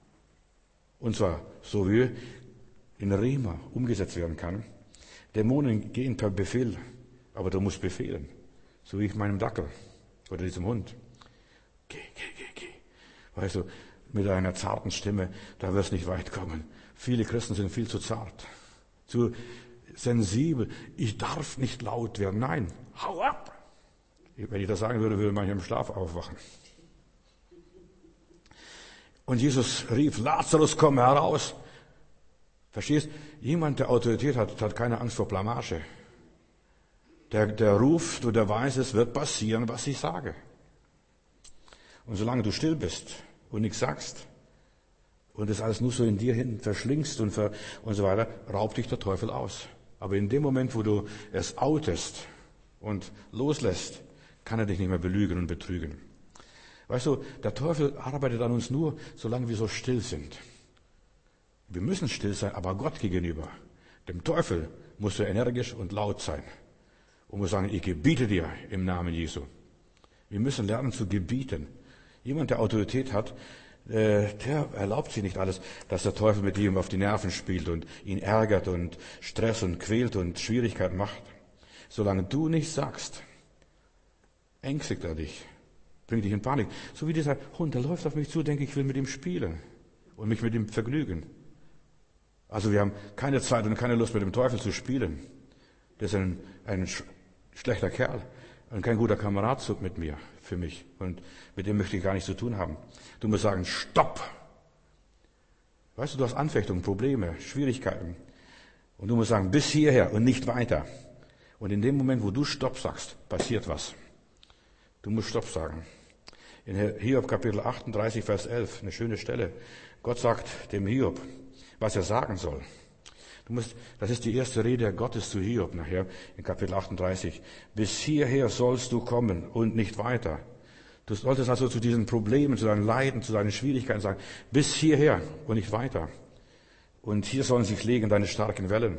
Und zwar so wie in Rema umgesetzt werden kann. Dämonen gehen per Befehl, aber du musst befehlen. So wie ich meinem Dackel oder diesem Hund. Geh, geh, geh, geh. Weißt du, mit einer zarten Stimme, da wirst du nicht weit kommen. Viele Christen sind viel zu zart, zu sensibel. Ich darf nicht laut werden. Nein, hau ab. Wenn ich das sagen würde, würde mancher im Schlaf aufwachen. Und Jesus rief, Lazarus, komm heraus. Verstehst? Jemand, der Autorität hat, hat keine Angst vor Blamage. Der, der ruft und der weiß, es wird passieren, was ich sage. Und solange du still bist und nichts sagst und das alles nur so in dir hinten verschlingst und, ver, und so weiter, raubt dich der Teufel aus. Aber in dem Moment, wo du es outest und loslässt, kann er dich nicht mehr belügen und betrügen. Weißt du, der Teufel arbeitet an uns nur, solange wir so still sind. Wir müssen still sein, aber Gott gegenüber. Dem Teufel musst du energisch und laut sein. Und muss sagen, ich gebiete dir im Namen Jesu. Wir müssen lernen zu gebieten. Jemand, der Autorität hat, äh, der erlaubt sich nicht alles, dass der Teufel mit ihm auf die Nerven spielt und ihn ärgert und Stress und quält und Schwierigkeiten macht. Solange du nichts sagst, ängstigt er dich, bringt dich in Panik. So wie dieser Hund, der läuft auf mich zu, denke ich, ich will mit ihm spielen und mich mit ihm vergnügen. Also wir haben keine Zeit und keine Lust, mit dem Teufel zu spielen. Das ist ein, ein sch- schlechter Kerl und kein guter Kamerad mit mir, für mich. Und mit dem möchte ich gar nichts zu tun haben. Du musst sagen, stopp! Weißt du, du hast Anfechtungen, Probleme, Schwierigkeiten. Und du musst sagen, bis hierher und nicht weiter. Und in dem Moment, wo du Stopp sagst, passiert was. Du musst Stopp sagen. In Hiob Kapitel achtunddreißig, Vers elf, eine schöne Stelle. Gott sagt dem Hiob, was er sagen soll. Du musst, das ist die erste Rede Gottes zu Hiob nachher in Kapitel achtunddreißig. Bis hierher sollst du kommen und nicht weiter. Du solltest also zu diesen Problemen, zu deinen Leiden, zu deinen Schwierigkeiten sagen, bis hierher und nicht weiter. Und hier sollen sich legen deine starken Wellen.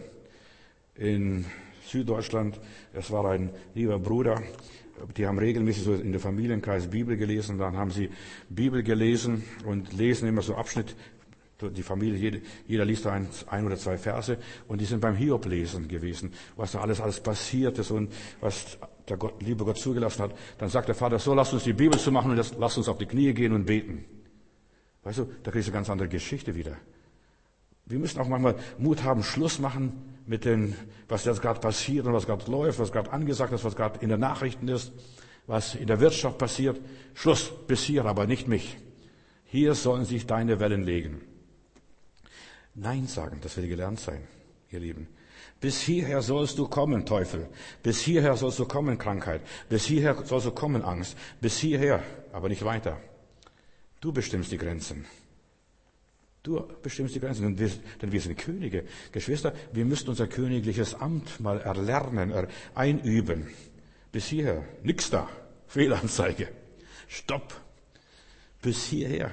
In Süddeutschland, es war ein lieber Bruder, die haben regelmäßig so in der Familienkreis Bibel gelesen, dann haben sie Bibel gelesen und lesen immer so Abschnitt. Die Familie, jeder, jeder liest da ein, ein oder zwei Verse und die sind beim Hiob lesen gewesen, was da alles, alles passiert ist und was der Gott, liebe Gott zugelassen hat. Dann sagt der Vater, so lass uns die Bibel zu machen und das, lass uns auf die Knie gehen und beten. Weißt du, da kriegst du eine ganz andere Geschichte wieder. Wir müssen auch manchmal Mut haben, Schluss machen mit dem, was jetzt gerade passiert und was gerade läuft, was gerade angesagt ist, was gerade in den Nachrichten ist, was in der Wirtschaft passiert. Schluss, bis hier, aber nicht mich. Hier sollen sich deine Wellen legen. Nein sagen, das will gelernt sein, ihr Lieben. Bis hierher sollst du kommen, Teufel. Bis hierher sollst du kommen, Krankheit. Bis hierher sollst du kommen, Angst. Bis hierher, aber nicht weiter. Du bestimmst die Grenzen. Du bestimmst die Grenzen, denn wir, denn wir sind Könige. Geschwister, wir müssen unser königliches Amt mal erlernen, er, einüben. Bis hierher, nix da. Fehlanzeige. Stopp. Bis hierher.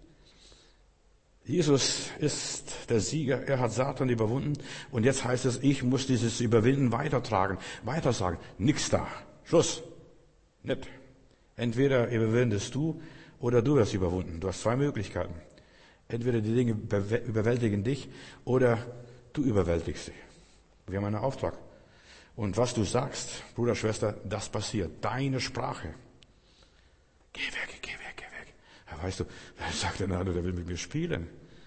Jesus ist der Sieger, er hat Satan überwunden und jetzt heißt es, ich muss dieses Überwinden weitertragen, weitersagen. Nix da. Schluss. Nicht. Entweder überwindest du oder du wirst überwunden. Du hast zwei Möglichkeiten. Entweder die Dinge überwältigen dich oder du überwältigst sie. Wir haben einen Auftrag. Und was du sagst, Bruder, Schwester, das passiert. Deine Sprache. Geh weg, geh weg, geh weg. Ja, weißt du, da sagt der andere, der will mit mir spielen.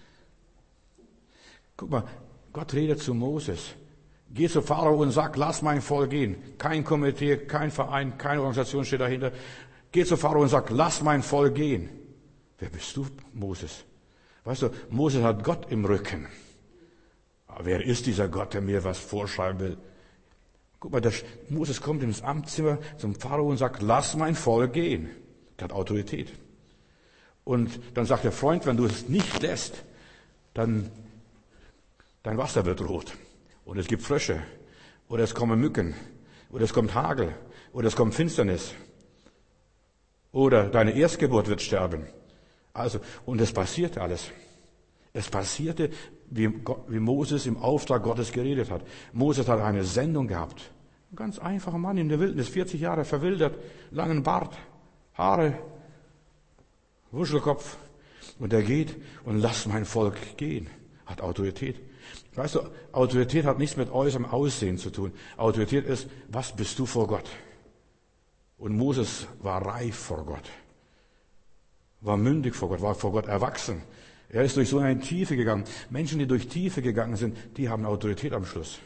Guck mal, Gott redet zu Moses. Geh zu Pharao und sag, lass mein Volk gehen. Kein Komitee, kein Verein, keine Organisation steht dahinter. Geh zu Pharao und sag, lass mein Volk gehen. Wer bist du, Moses? Weißt du, Moses hat Gott im Rücken. Aber wer ist dieser Gott, der mir was vorschreiben will? Guck mal, der Moses kommt ins Amtszimmer zum Pharao und sagt, lass mein Volk gehen. Der hat Autorität. Und dann sagt der Freund, wenn du es nicht lässt, dann dein Wasser wird rot. Und es gibt Frösche. Oder es kommen Mücken. Oder es kommt Hagel. Oder es kommt Finsternis. Oder deine Erstgeburt wird sterben. Also, und es passierte alles. Es passierte, wie, Gott, wie Moses im Auftrag Gottes geredet hat. Moses hat eine Sendung gehabt. Ein ganz einfacher Mann in der Wildnis, vierzig Jahre verwildert, langen Bart, Haare, Wuschelkopf. Und er geht und lasst mein Volk gehen. Hat Autorität. Weißt du, Autorität hat nichts mit äußerem Aussehen zu tun. Autorität ist, was bist du vor Gott? Und Moses war reif vor Gott. War mündig vor Gott, war vor Gott erwachsen. Er ist durch so eine Tiefe gegangen. Menschen, die durch Tiefe gegangen sind, die haben Autorität am Schluss.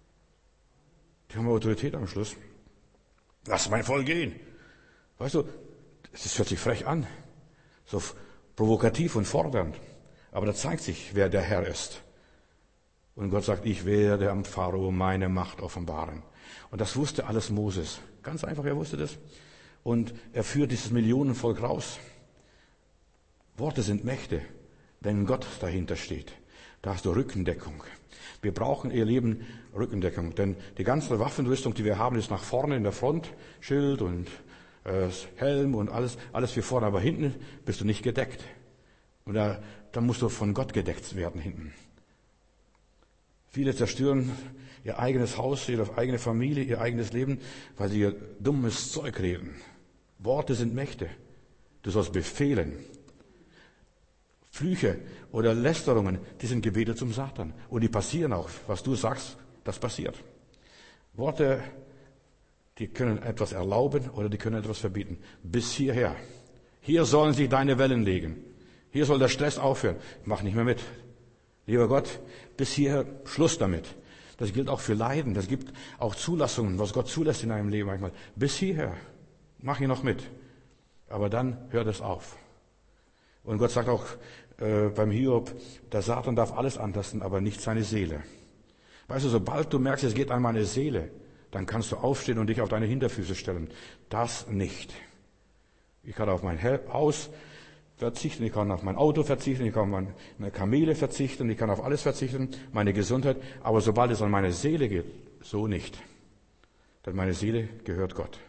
Die haben Autorität am Schluss. Lass mein Volk gehen. Weißt du, das hört sich frech an. So provokativ und fordernd. Aber da zeigt sich, wer der Herr ist. Und Gott sagt, ich werde am Pharao meine Macht offenbaren. Und das wusste alles Moses. Ganz einfach, er wusste das. Und er führt dieses Millionenvolk raus. Worte sind Mächte, wenn Gott dahinter steht. Da hast du Rückendeckung. Wir brauchen, ihr Lieben, Rückendeckung. Denn die ganze Waffenrüstung, die wir haben, ist nach vorne in der Front. Schild und äh, Helm und alles, alles für vorne. Aber hinten bist du nicht gedeckt. Und da, da musst du von Gott gedeckt werden hinten. Viele zerstören ihr eigenes Haus, ihre eigene Familie, ihr eigenes Leben, weil sie ihr dummes Zeug reden. Worte sind Mächte. Du sollst befehlen. Flüche oder Lästerungen, die sind Gebete zum Satan. Und die passieren auch. Was du sagst, das passiert. Worte, die können etwas erlauben oder die können etwas verbieten. Bis hierher. Hier sollen sich deine Wellen legen. Hier soll der Stress aufhören. Mach nicht mehr mit. Lieber Gott, bis hierher Schluss damit. Das gilt auch für Leiden. Das gibt auch Zulassungen, was Gott zulässt in einem Leben manchmal. Bis hierher. Mach hier noch mit. Aber dann hört es auf. Und Gott sagt auch äh, beim Hiob, der Satan darf alles antasten, aber nicht seine Seele. Weißt du, sobald du merkst, es geht an meine Seele, dann kannst du aufstehen und dich auf deine Hinterfüße stellen. Das nicht. Ich kann auf mein Haus verzichten, ich kann auf mein Auto verzichten, ich kann auf meine Kamele verzichten, ich kann auf alles verzichten, meine Gesundheit. Aber sobald es an meine Seele geht, so nicht. Denn meine Seele gehört Gott.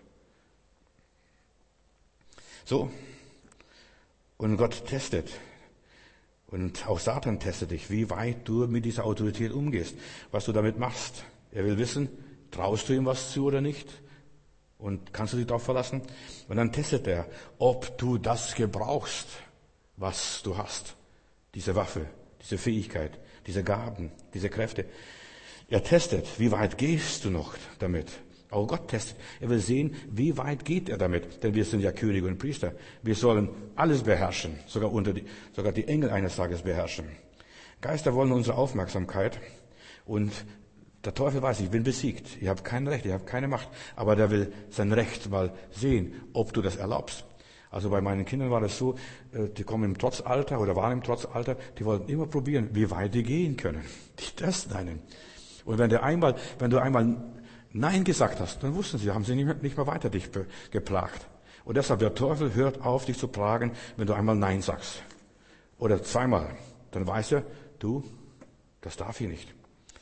So. Und Gott testet. Und auch Satan testet dich, wie weit du mit dieser Autorität umgehst, was du damit machst. Er will wissen, traust du ihm was zu oder nicht? Und kannst du dich darauf verlassen? Und dann testet er, ob du das gebrauchst, was du hast. Diese Waffe, diese Fähigkeit, diese Gaben, diese Kräfte. Er testet, wie weit gehst du noch damit? Auch Gott testet. Er will sehen, wie weit geht er damit. Denn wir sind ja Könige und Priester. Wir sollen alles beherrschen, sogar unter die, sogar die Engel eines Tages beherrschen. Geister wollen unsere Aufmerksamkeit und der Teufel weiß, ich bin besiegt. Ich habe kein Recht, ich habe keine Macht. Aber der will sein Recht mal sehen, ob du das erlaubst. Also bei meinen Kindern war das so, die kommen im Trotzalter oder waren im Trotzalter, die wollten immer probieren, wie weit die gehen können. Die testen einen. Und wenn, der einmal, wenn du einmal Nein gesagt hast, dann wussten sie, haben sie nicht mehr, nicht mehr weiter dich geplagt. Und deshalb, der Teufel hört auf, dich zu plagen, wenn du einmal Nein sagst. Oder zweimal. Dann weiß er, du, das darf ich nicht.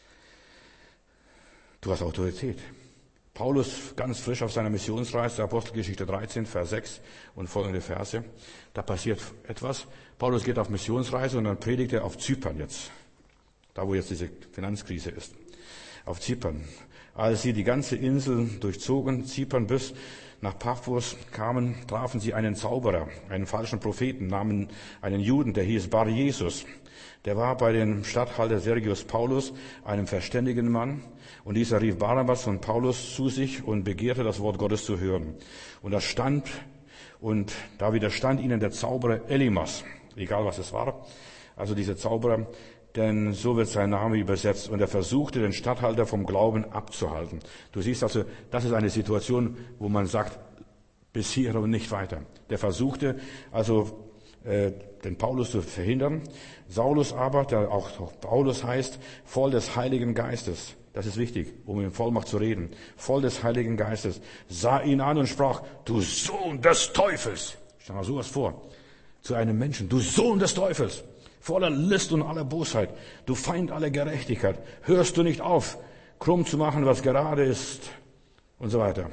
Du hast Autorität. Paulus, ganz frisch auf seiner Missionsreise, Apostelgeschichte dreizehn, Vers sechs und folgende Verse. Da passiert etwas. Paulus geht auf Missionsreise und dann predigt er auf Zypern jetzt. Da, wo jetzt diese Finanzkrise ist. Auf Zypern. Als sie die ganze Insel durchzogen, Zypern bis nach Paphos kamen, trafen sie einen Zauberer, einen falschen Propheten, namen einen Juden, der hieß Bar Jesus. Der war bei dem Statthalter Sergius Paulus, einem verständigen Mann. Und dieser rief Barnabas und Paulus zu sich und begehrte, das Wort Gottes zu hören. Und da stand, und da widerstand ihnen der Zauberer Elimas, egal was es war, also dieser Zauberer, denn so wird sein Name übersetzt. Und er versuchte, den Statthalter vom Glauben abzuhalten. Du siehst also, das ist eine Situation, wo man sagt, bis hier und nicht weiter. Der versuchte also, äh, den Paulus zu verhindern. Saulus aber, der auch Paulus heißt, voll des Heiligen Geistes. Das ist wichtig, um in Vollmacht zu reden. Voll des Heiligen Geistes. Sah ihn an und sprach, du Sohn des Teufels. Stell dir mal sowas vor. Zu einem Menschen, du Sohn des Teufels. Voller List und aller Bosheit. Du Feind aller Gerechtigkeit. Hörst du nicht auf, krumm zu machen, was gerade ist? Und so weiter.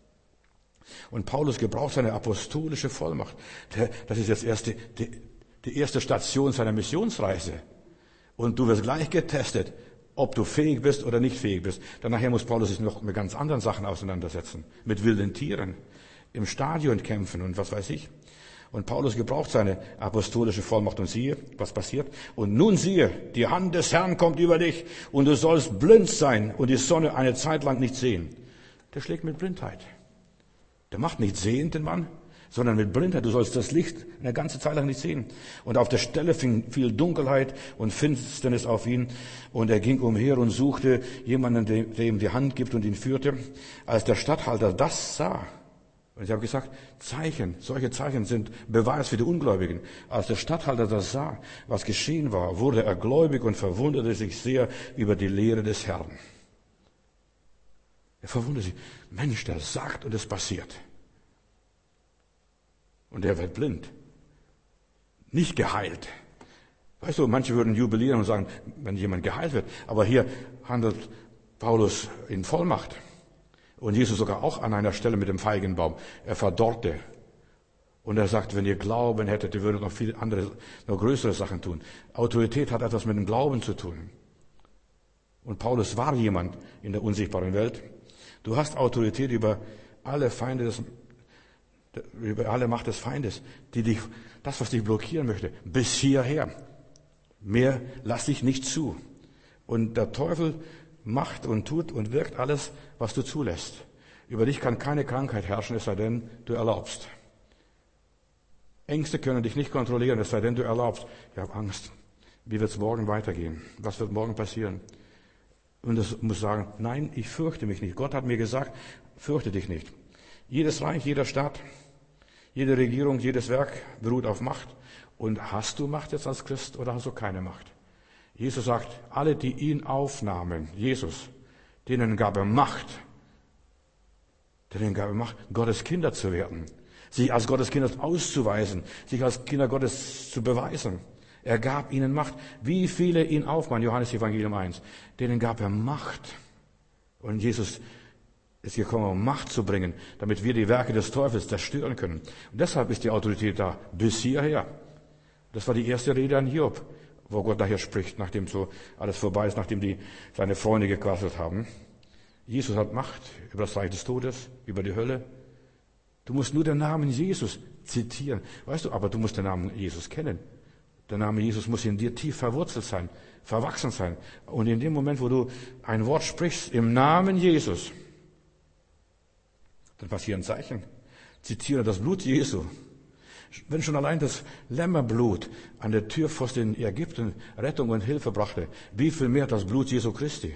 Und Paulus gebraucht seine apostolische Vollmacht. Das ist jetzt erst die, die, die erste Station seiner Missionsreise. Und du wirst gleich getestet, ob du fähig bist oder nicht fähig bist. Dann nachher muss Paulus sich noch mit ganz anderen Sachen auseinandersetzen. Mit wilden Tieren, im Stadion kämpfen und was weiß ich. Und Paulus gebraucht seine apostolische Vollmacht. Und siehe, was passiert? Und nun siehe, die Hand des Herrn kommt über dich und du sollst blind sein und die Sonne eine Zeit lang nicht sehen. Der schlägt mit Blindheit. Der macht nicht sehend den Mann, sondern mit Blindheit. Du sollst das Licht eine ganze Zeit lang nicht sehen. Und auf der Stelle fing viel Dunkelheit und Finsternis auf ihn. Und er ging umher und suchte jemanden, der ihm die Hand gibt und ihn führte. Als der Statthalter das sah, und ich habe gesagt, Zeichen, solche Zeichen sind Beweis für die Ungläubigen. Als der Statthalter das sah, was geschehen war, wurde er gläubig und verwunderte sich sehr über die Lehre des Herrn. Er verwundert sich, Mensch, der sagt und es passiert. Und er wird blind. Nicht geheilt. Weißt du, manche würden jubilieren und sagen, wenn jemand geheilt wird. Aber hier handelt Paulus in Vollmacht. Und Jesus sogar auch an einer Stelle mit dem Feigenbaum. Er verdorrte. Und er sagt, wenn ihr Glauben hättet, ihr würdet noch viele andere, noch größere Sachen tun. Autorität hat etwas mit dem Glauben zu tun. Und Paulus war jemand in der unsichtbaren Welt. Du hast Autorität über alle Feinde des, über alle Macht des Feindes, die dich, das, was dich blockieren möchte, bis hierher. Mehr lass ich nicht zu. Und der Teufel macht und tut und wirkt alles, was du zulässt. Über dich kann keine Krankheit herrschen, es sei denn, du erlaubst. Ängste können dich nicht kontrollieren, es sei denn, du erlaubst. Ich habe Angst. Wie wird es morgen weitergehen? Was wird morgen passieren? Und es muss sagen, nein, ich fürchte mich nicht. Gott hat mir gesagt, fürchte dich nicht. Jedes Reich, jeder Staat, jede Regierung, jedes Werk beruht auf Macht. Und hast du Macht jetzt als Christ oder hast du keine Macht? Jesus sagt, alle, die ihn aufnahmen, Jesus, denen gab er Macht, denen gab er Macht, Gottes Kinder zu werden, sich als Gottes Kinder auszuweisen, sich als Kinder Gottes zu beweisen. Er gab ihnen Macht. Wie viele ihn aufnahmen, Johannes Evangelium eins, denen gab er Macht. Und Jesus ist gekommen, um Macht zu bringen, damit wir die Werke des Teufels zerstören können. Und deshalb ist die Autorität da, bis hierher. Das war die erste Rede an Hiob, wo Gott nachher spricht, nachdem so alles vorbei ist, nachdem die seine Freunde gequasselt haben. Jesus hat Macht über das Reich des Todes, über die Hölle. Du musst nur den Namen Jesus zitieren. Weißt du, aber du musst den Namen Jesus kennen. Der Name Jesus muss in dir tief verwurzelt sein, verwachsen sein. Und in dem Moment, wo du ein Wort sprichst, im Namen Jesus, dann passieren Zeichen. Zitiere das Blut Jesu. Wenn schon allein das Lämmerblut an der Türpfosten in Ägypten Rettung und Hilfe brachte, wie viel mehr das Blut Jesu Christi?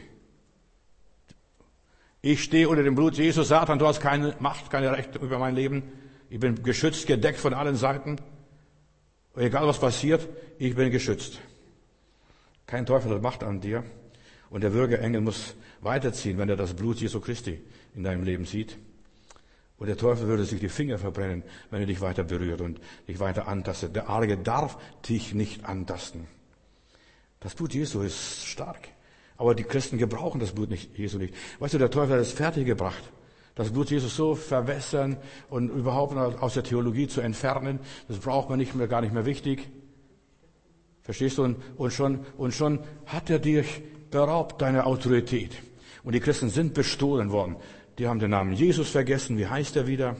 Ich stehe unter dem Blut Jesu, Satan, du hast keine Macht, keine Rechte über mein Leben. Ich bin geschützt, gedeckt von allen Seiten. Und egal was passiert, ich bin geschützt. Kein Teufel hat Macht an dir. Und der Würgeengel muss weiterziehen, wenn er das Blut Jesu Christi in deinem Leben sieht. Und der Teufel würde sich die Finger verbrennen, wenn er dich weiter berührt und dich weiter antastet. Der Arge darf dich nicht antasten. Das Blut Jesu ist stark. Aber die Christen gebrauchen das Blut nicht, Jesu nicht. Weißt du, der Teufel hat es fertiggebracht, das Blut Jesu so verwässern und überhaupt aus der Theologie zu entfernen. Das braucht man nicht mehr, gar nicht mehr wichtig. Verstehst du? Und, und schon, und schon hat er dich beraubt, deine Autorität. Und die Christen sind bestohlen worden. Die haben den Namen Jesus vergessen. Wie heißt er wieder?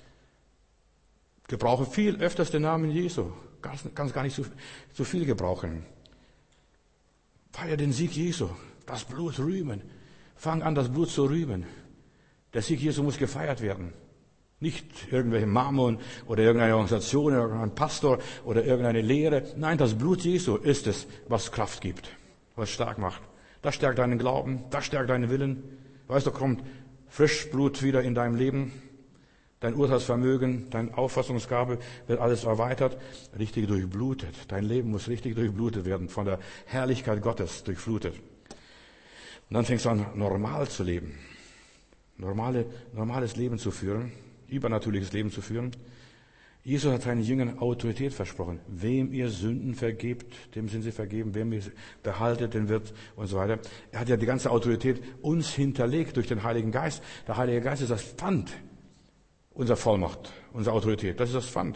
Gebrauche viel öfters den Namen Jesu. Kannst gar nicht so, so viel gebrauchen. Feier den Sieg Jesu. Das Blut rühmen. Fang an, das Blut zu rühmen. Der Sieg Jesu muss gefeiert werden. Nicht irgendwelche Mammon oder irgendeine Organisation, irgendein Pastor oder irgendeine Lehre. Nein, das Blut Jesu ist es, was Kraft gibt, was stark macht. Das stärkt deinen Glauben, das stärkt deinen Willen. Weißt du, kommt Frischblut wieder in deinem Leben. Dein Urteilsvermögen, deine Auffassungsgabe wird alles erweitert, richtig durchblutet. Dein Leben muss richtig durchblutet werden, von der Herrlichkeit Gottes durchflutet. Und dann fängst du an, normal zu leben. Normale, normales Leben zu führen, übernatürliches Leben zu führen. Jesus hat seinen Jüngern Autorität versprochen. Wem ihr Sünden vergebt, dem sind sie vergeben. Wem ihr behaltet, den wird und so weiter. Er hat ja die ganze Autorität uns hinterlegt durch den Heiligen Geist. Der Heilige Geist ist das Pfand unserer Vollmacht, unserer Autorität. Das ist das Pfand.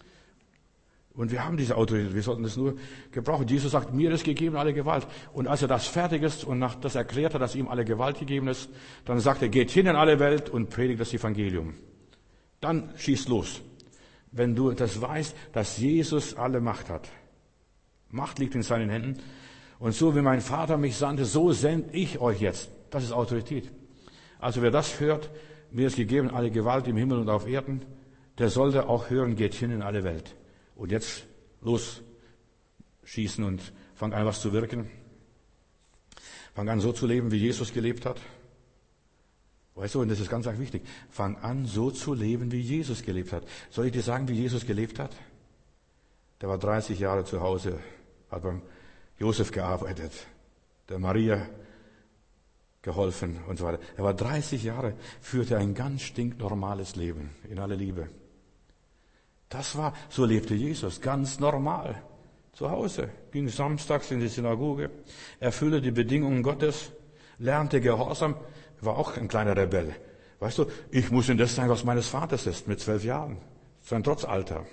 Und wir haben diese Autorität. Wir sollten das nur gebrauchen. Jesus sagt, mir ist gegeben alle Gewalt. Und als er das fertig ist und nach das erklärt hat, dass ihm alle Gewalt gegeben ist, dann sagt er, geht hin in alle Welt und predigt das Evangelium. Dann schießt los. Wenn du das weißt, dass Jesus alle Macht hat. Macht liegt in seinen Händen. Und so wie mein Vater mich sandte, so sende ich euch jetzt. Das ist Autorität. Also wer das hört, mir ist gegeben alle Gewalt im Himmel und auf Erden, der sollte auch hören, geht hin in alle Welt. Und jetzt los schießen und fang an, was zu wirken. Fang an, so zu leben, wie Jesus gelebt hat. Weißt du, und das ist ganz, ganz wichtig. Fang an, so zu leben, wie Jesus gelebt hat. Soll ich dir sagen, wie Jesus gelebt hat? Der war dreißig Jahre zu Hause, hat beim Josef gearbeitet, der Maria geholfen und so weiter. Er war dreißig Jahre, führte ein ganz stinknormales Leben, in aller Liebe. Das war, so lebte Jesus, ganz normal. Zu Hause, ging samstags in die Synagoge, erfüllte die Bedingungen Gottes, lernte Gehorsam, war auch ein kleiner Rebell. Weißt du, ich muss in das sein, was meines Vaters ist, mit zwölf Jahren. Sein Trotzalter.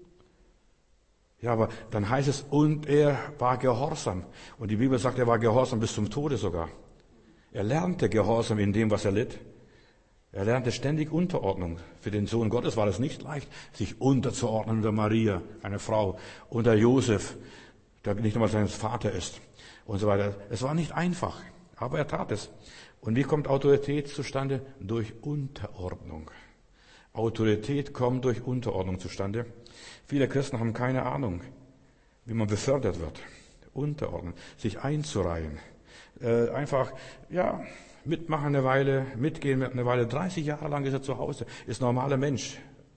Ja, aber dann heißt es, und er war gehorsam. Und die Bibel sagt, er war gehorsam bis zum Tode sogar. Er lernte Gehorsam in dem, was er litt. Er lernte ständig Unterordnung. Für den Sohn Gottes war es nicht leicht, sich unterzuordnen unter Maria, eine Frau, unter Josef, der nicht einmal sein Vater ist und so weiter. Es war nicht einfach, aber er tat es. Und wie kommt Autorität zustande? Durch Unterordnung. Autorität kommt durch Unterordnung zustande. Viele Christen haben keine Ahnung, wie man befördert wird. Unterordnen, sich einzureihen. Äh, einfach, ja, mitmachen eine Weile, mitgehen eine Weile. dreißig Jahre lang ist er zu Hause, ist ein normaler Mensch.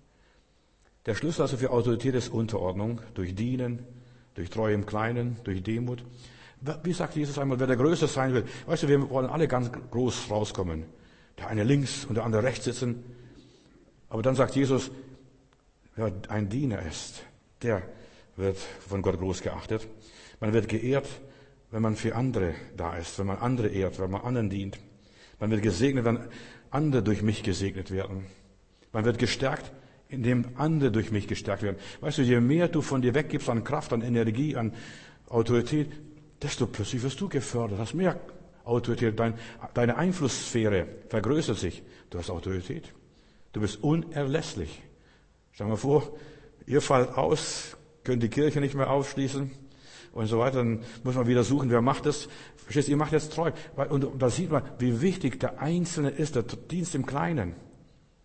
Der Schlüssel also für Autorität ist Unterordnung, durch Dienen, durch Treue im Kleinen, durch Demut. Wie sagt Jesus einmal, wer der Größte sein will? Weißt du, wir wollen alle ganz groß rauskommen. Der eine links und der andere rechts sitzen. Aber dann sagt Jesus, wer ein Diener ist, der wird von Gott groß geachtet. Man wird geehrt, wenn man für andere da ist, wenn man andere ehrt, wenn man anderen dient. Man wird gesegnet, wenn andere durch mich gesegnet werden. Man wird gestärkt, indem andere durch mich gestärkt werden. Weißt du, je mehr du von dir weggibst an Kraft, an Energie, an Autorität, desto plötzlich wirst du gefördert, hast mehr Autorität. Dein, deine Einflusssphäre vergrößert sich. Du hast Autorität. Du bist unerlässlich. Stell dir mal vor, ihr fallt aus, könnt die Kirche nicht mehr aufschließen und so weiter. Dann muss man wieder suchen, wer macht das. Verstehst du, ihr macht jetzt treu. Und da sieht man, wie wichtig der Einzelne ist, der Dienst im Kleinen.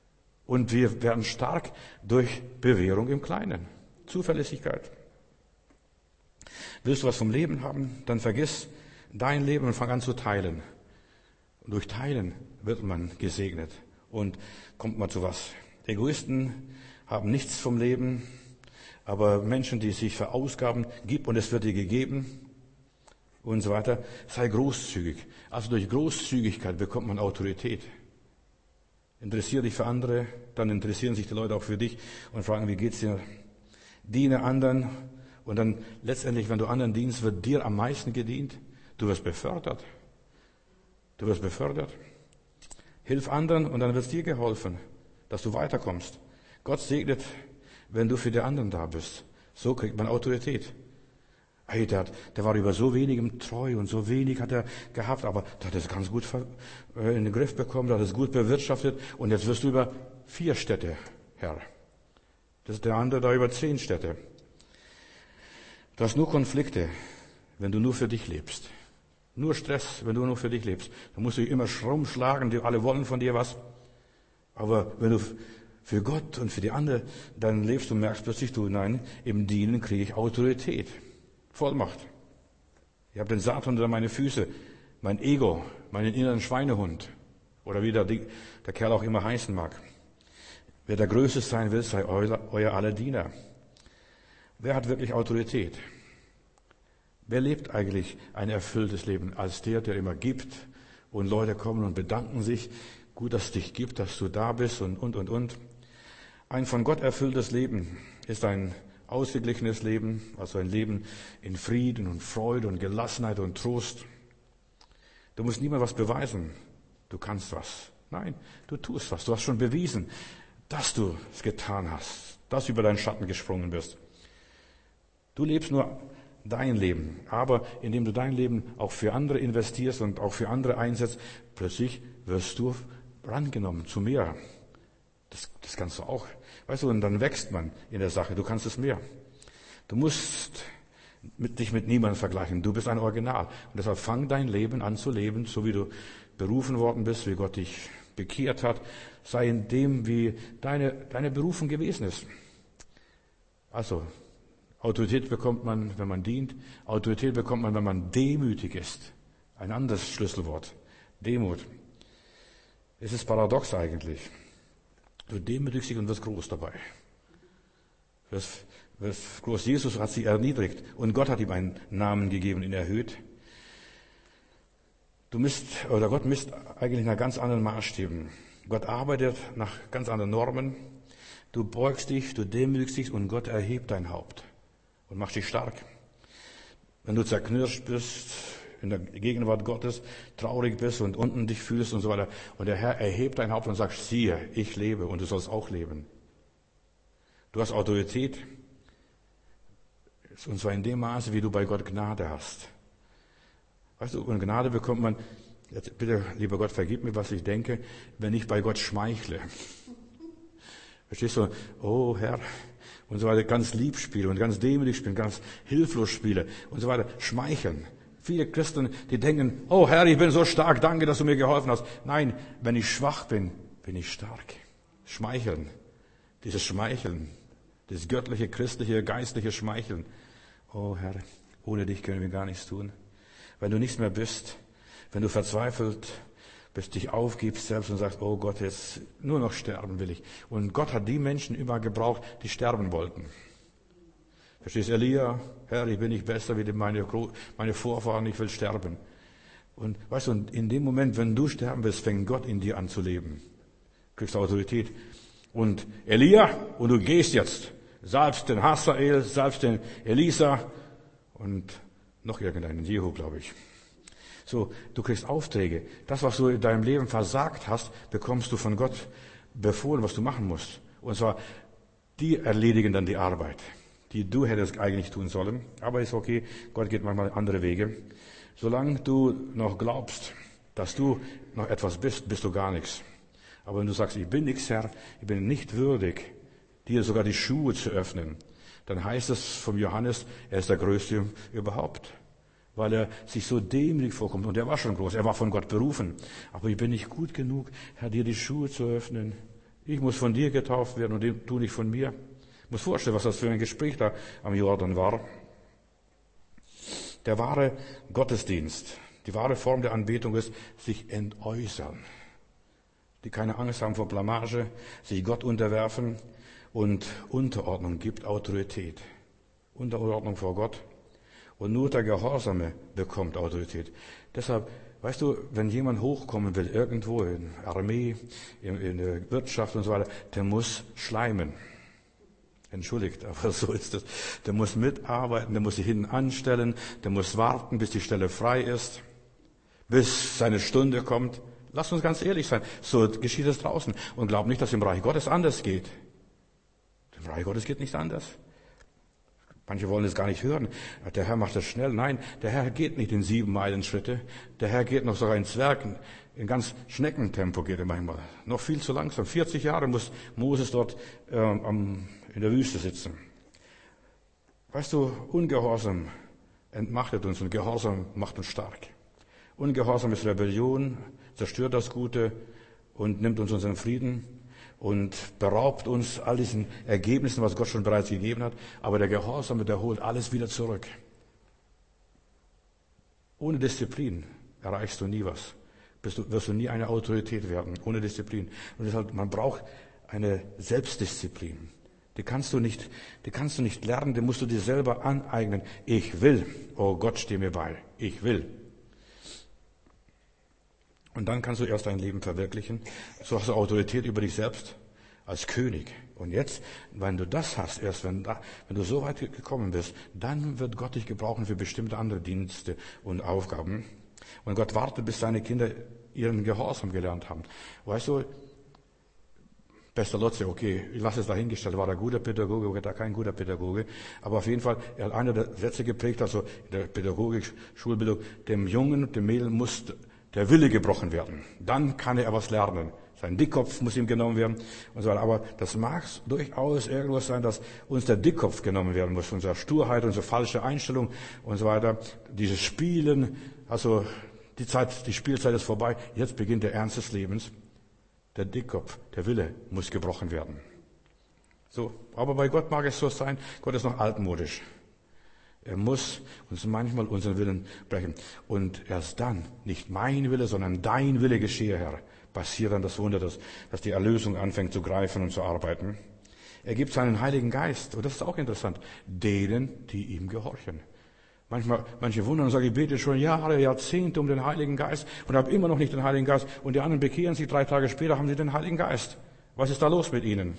Und wir werden stark durch Bewährung im Kleinen. Zuverlässigkeit. Willst du was vom Leben haben, dann vergiss dein Leben und fang an zu teilen. Und durch Teilen wird man gesegnet und kommt man zu was. Egoisten haben nichts vom Leben, aber Menschen, die sich verausgaben, gib und es wird dir gegeben und so weiter. Sei großzügig. Also durch Großzügigkeit bekommt man Autorität. Interessiere dich für andere, dann interessieren sich die Leute auch für dich und fragen, wie geht's dir? Diene anderen und dann letztendlich, wenn du anderen dienst, wird dir am meisten gedient. Du wirst befördert. Du wirst befördert. Hilf anderen und dann wird es dir geholfen, dass du weiterkommst. Gott segnet, wenn du für die anderen da bist. So kriegt man Autorität. Hey, der, hat, der war über so wenigem treu und so wenig hat er gehabt, aber der hat es ganz gut in den Griff bekommen, der hat es gut bewirtschaftet und jetzt wirst du über vier Städte Herr. Das ist der andere da über zehn Städte. Du hast nur Konflikte, wenn du nur für dich lebst. Nur Stress, wenn du nur für dich lebst. Da musst du dich immer rumschlagen, die alle wollen von dir was. Aber wenn du für Gott und für die anderen dann lebst und merkst plötzlich, du, nein, im Dienen kriege ich Autorität. Vollmacht. Ich habe den Satan unter meine Füße, mein Ego, meinen inneren Schweinehund oder wie der, der Kerl auch immer heißen mag. Wer der Größte sein will, sei euer, euer aller Diener. Wer hat wirklich Autorität? Wer lebt eigentlich ein erfülltes Leben als der, der immer gibt und Leute kommen und bedanken sich, gut, dass es dich gibt, dass du da bist und, und, und, und. Ein von Gott erfülltes Leben ist ein ausgeglichenes Leben, also ein Leben in Frieden und Freude und Gelassenheit und Trost. Du musst niemand was beweisen. Du kannst was. Nein, du tust was. Du hast schon bewiesen, dass du es getan hast, dass du über deinen Schatten gesprungen bist. Du lebst nur dein Leben, aber indem du dein Leben auch für andere investierst und auch für andere einsetzt, plötzlich wirst du rangenommen zu mehr. Das, das kannst du auch. Weißt du, und dann wächst man in der Sache. Du kannst es mehr. Du musst mit, dich mit niemandem vergleichen. Du bist ein Original. Und deshalb fang dein Leben an zu leben, so wie du berufen worden bist, wie Gott dich bekehrt hat. Sei in dem, wie deine, deine Berufung gewesen ist. Also, Autorität bekommt man, wenn man dient. Autorität bekommt man, wenn man demütig ist. Ein anderes Schlüsselwort. Demut. Es ist paradox eigentlich. Du demütigst dich und wirst groß dabei. Wirst, wirst groß. Jesus hat sich erniedrigt und Gott hat ihm einen Namen gegeben, ihn erhöht. Du misst, oder Gott misst eigentlich nach ganz anderen Maßstäben. Gott arbeitet nach ganz anderen Normen. Du beugst dich, du demütigst dich und Gott erhebt dein Haupt und macht dich stark. Wenn du zerknirscht bist, in der Gegenwart Gottes traurig bist und unten dich fühlst und so weiter. Und der Herr erhebt dein Haupt und sagt, siehe, ich lebe und du sollst auch leben. Du hast Autorität. Und zwar in dem Maße, wie du bei Gott Gnade hast. Weißt du, und Gnade bekommt man, jetzt bitte, lieber Gott, vergib mir, was ich denke, wenn ich bei Gott schmeichle. Verstehst du? Oh Herr, und so weiter, ganz lieb spiele und ganz demütig spiele, ganz hilflos spiele und so weiter. Schmeicheln. Viele Christen, die denken, oh Herr, ich bin so stark, danke, dass du mir geholfen hast. Nein, wenn ich schwach bin, bin ich stark. Schmeicheln. Dieses Schmeicheln. Dieses göttliche, christliche, geistliche Schmeicheln. Oh Herr, ohne dich können wir gar nichts tun. Wenn du nichts mehr bist, wenn du verzweifelt bist, dich aufgibst selbst und sagst, oh Gott, jetzt nur noch sterben will ich. Und Gott hat die Menschen immer gebraucht, die sterben wollten. Verstehst du, Elia, Herr, ich bin nicht besser wie meine, meine Vorfahren, ich will sterben. Und weißt du, in dem Moment, wenn du sterben willst, fängt Gott in dir an zu leben. Kriegst Autorität. Und Elia, und du gehst jetzt, salbst den Hazael, salbst den Elisa und noch irgendeinen Jehu, glaube ich. So, du kriegst Aufträge. Das, was du in deinem Leben versagt hast, bekommst du von Gott befohlen, was du machen musst. Und zwar, die erledigen dann die Arbeit, die du hättest eigentlich tun sollen. Aber ist okay, Gott geht manchmal andere Wege. Solange du noch glaubst, dass du noch etwas bist, bist du gar nichts. Aber wenn du sagst, ich bin nichts, Herr, ich bin nicht würdig, dir sogar die Schuhe zu öffnen, dann heißt es vom Johannes, er ist der Größte überhaupt. Weil er sich so demütig vorkommt. Und er war schon groß, er war von Gott berufen. Aber ich bin nicht gut genug, Herr, dir die Schuhe zu öffnen. Ich muss von dir getauft werden und du nicht von mir. Ich muss vorstellen, was das für ein Gespräch da am Jordan war. Der wahre Gottesdienst, die wahre Form der Anbetung ist, sich entäußern. Die keine Angst haben vor Blamage, sich Gott unterwerfen und Unterordnung gibt Autorität. Unterordnung vor Gott. Und nur der Gehorsame bekommt Autorität. Deshalb, weißt du, wenn jemand hochkommen will, irgendwo in der Armee, in, in der Wirtschaft und so weiter, der muss schleimen. Entschuldigt, aber so ist es. Der muss mitarbeiten, der muss sich hinten anstellen, der muss warten, bis die Stelle frei ist, bis seine Stunde kommt. Lass uns ganz ehrlich sein, so geschieht es draußen. Und glaub nicht, dass im Reich Gottes anders geht. Im Reich Gottes geht nicht anders. Manche wollen es gar nicht hören. Der Herr macht das schnell. Nein, der Herr geht nicht in sieben Meilen Schritte. Der Herr geht noch sogar in Zwergen. In ganz Schneckentempo geht er manchmal. Noch viel zu langsam. vierzig Jahre muss Moses dort äh, am, in der Wüste sitzen. Weißt du, Ungehorsam entmachtet uns und Gehorsam macht uns stark. Ungehorsam ist Rebellion, zerstört das Gute und nimmt uns unseren Frieden und beraubt uns all diesen Ergebnissen, was Gott schon bereits gegeben hat. Aber der Gehorsam, der holt alles wieder zurück. Ohne Disziplin erreichst du nie was. Bist du, wirst du nie eine Autorität werden, ohne Disziplin. Und deshalb, man braucht eine Selbstdisziplin. Die kannst du nicht, die kannst du nicht lernen, die musst du dir selber aneignen. Ich will. Oh Gott, steh mir bei. Ich will. Und dann kannst du erst dein Leben verwirklichen. So hast du Autorität über dich selbst als König. Und jetzt, wenn du das hast, erst wenn, da, wenn du so weit gekommen bist, dann wird Gott dich gebrauchen für bestimmte andere Dienste und Aufgaben. Und Gott wartet, bis seine Kinder ihren Gehorsam gelernt haben. Weißt du, Bester Lotze, okay, ich lasse es dahingestellt, war er ein guter Pädagoge oder kein guter Pädagoge. Aber auf jeden Fall, er hat einer der Sätze geprägt, also in der Pädagogik, Schulbildung, dem Jungen und dem Mädel muss der Wille gebrochen werden. Dann kann er was lernen. Sein Dickkopf muss ihm genommen werden und so weiter. Aber das mag durchaus irgendwas sein, dass uns der Dickkopf genommen werden muss. Unsere Sturheit, unsere falsche Einstellung und so weiter. Dieses Spielen, also die Zeit, die Spielzeit ist vorbei. Jetzt beginnt der Ernst des Lebens. Der Dickkopf, der Wille muss gebrochen werden. So, aber bei Gott mag es so sein. Gott ist noch altmodisch. Er muss uns manchmal unseren Willen brechen. Und erst dann, nicht mein Wille, sondern dein Wille geschehe, Herr, passiert dann das Wunder, dass, dass die Erlösung anfängt zu greifen und zu arbeiten. Er gibt seinen Heiligen Geist, und das ist auch interessant, denen, die ihm gehorchen. Manchmal, manche wundern und sagen, ich bete schon Jahre, Jahrzehnte um den Heiligen Geist und habe immer noch nicht den Heiligen Geist. Und die anderen bekehren sich, drei Tage später haben sie den Heiligen Geist. Was ist da los mit ihnen?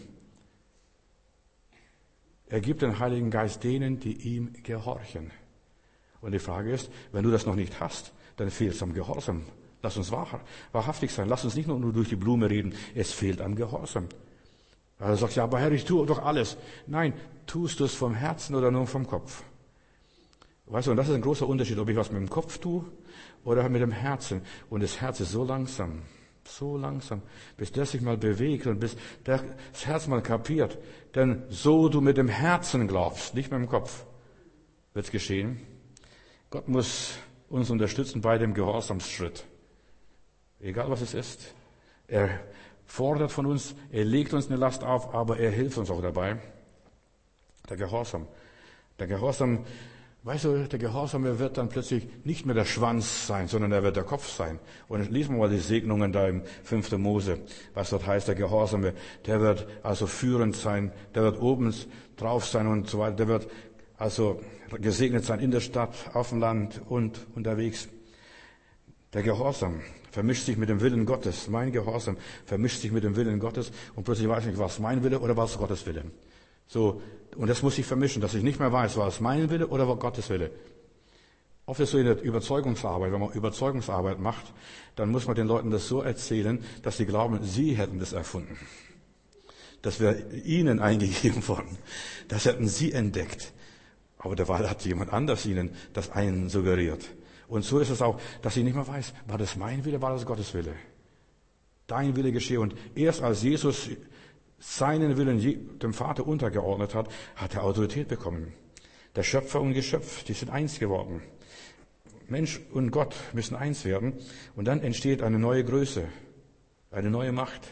Er gibt den Heiligen Geist denen, die ihm gehorchen. Und die Frage ist, wenn du das noch nicht hast, dann fehlt es am Gehorsam. Lass uns wahr, wahrhaftig sein. Lass uns nicht nur durch die Blume reden. Es fehlt am Gehorsam. Also sagst du, ja, aber Herr, ich tue doch alles. Nein, tust du es vom Herzen oder nur vom Kopf? Weißt du, und das ist ein großer Unterschied, ob ich was mit dem Kopf tue oder mit dem Herzen. Und das Herz ist so langsam, so langsam, bis das sich mal bewegt und bis das Herz mal kapiert. Denn so du mit dem Herzen glaubst, nicht mit dem Kopf, wird es geschehen. Gott muss uns unterstützen bei dem Gehorsamsschritt. Egal was es ist. Er fordert von uns, er legt uns eine Last auf, aber er hilft uns auch dabei. Der Gehorsam. Der Gehorsam, weißt du, der Gehorsame wird dann plötzlich nicht mehr der Schwanz sein, sondern er wird der Kopf sein. Und lesen wir mal die Segnungen da im fünften Mose, was dort heißt, der Gehorsame, der wird also führend sein, der wird oben drauf sein und so weiter, der wird also gesegnet sein in der Stadt, auf dem Land und unterwegs. Der Gehorsam vermischt sich mit dem Willen Gottes. Mein Gehorsam vermischt sich mit dem Willen Gottes und plötzlich weiß ich nicht, was mein Wille oder was Gottes Wille. So, und das muss sich vermischen, dass ich nicht mehr weiß, war es mein Wille oder war Gottes Wille. Oft ist so in der Überzeugungsarbeit, wenn man Überzeugungsarbeit macht, dann muss man den Leuten das so erzählen, dass sie glauben, sie hätten das erfunden. Dass wir ihnen eingegeben worden. Das hätten sie entdeckt. Aber derweil hat jemand anders ihnen das einen suggeriert. Und so ist es auch, dass ich nicht mehr weiß, war das mein Wille, war das Gottes Wille? Dein Wille geschehe. Und erst als Jesus seinen Willen dem Vater untergeordnet hat, hat er Autorität bekommen. Der Schöpfer und Geschöpf, die sind eins geworden. Mensch und Gott müssen eins werden. Und dann entsteht eine neue Größe, eine neue Macht.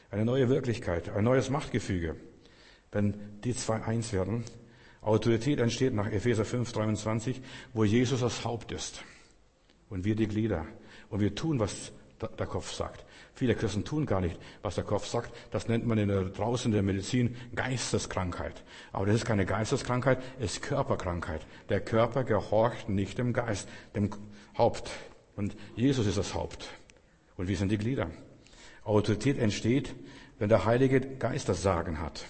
Eine neue Wirklichkeit, ein neues Machtgefüge. Wenn die zwei eins werden, Autorität entsteht nach Epheser fünf, dreiundzwanzig, wo Jesus das Haupt ist und wir die Glieder. Und wir tun, was der Kopf sagt. Viele Christen tun gar nicht, was der Kopf sagt. Das nennt man in der, draußen in der Medizin Geisteskrankheit. Aber das ist keine Geisteskrankheit, es ist Körperkrankheit. Der Körper gehorcht nicht dem Geist, dem Haupt. Und Jesus ist das Haupt. Und wir sind die Glieder. Autorität entsteht, wenn der Heilige Geist das Sagen hat.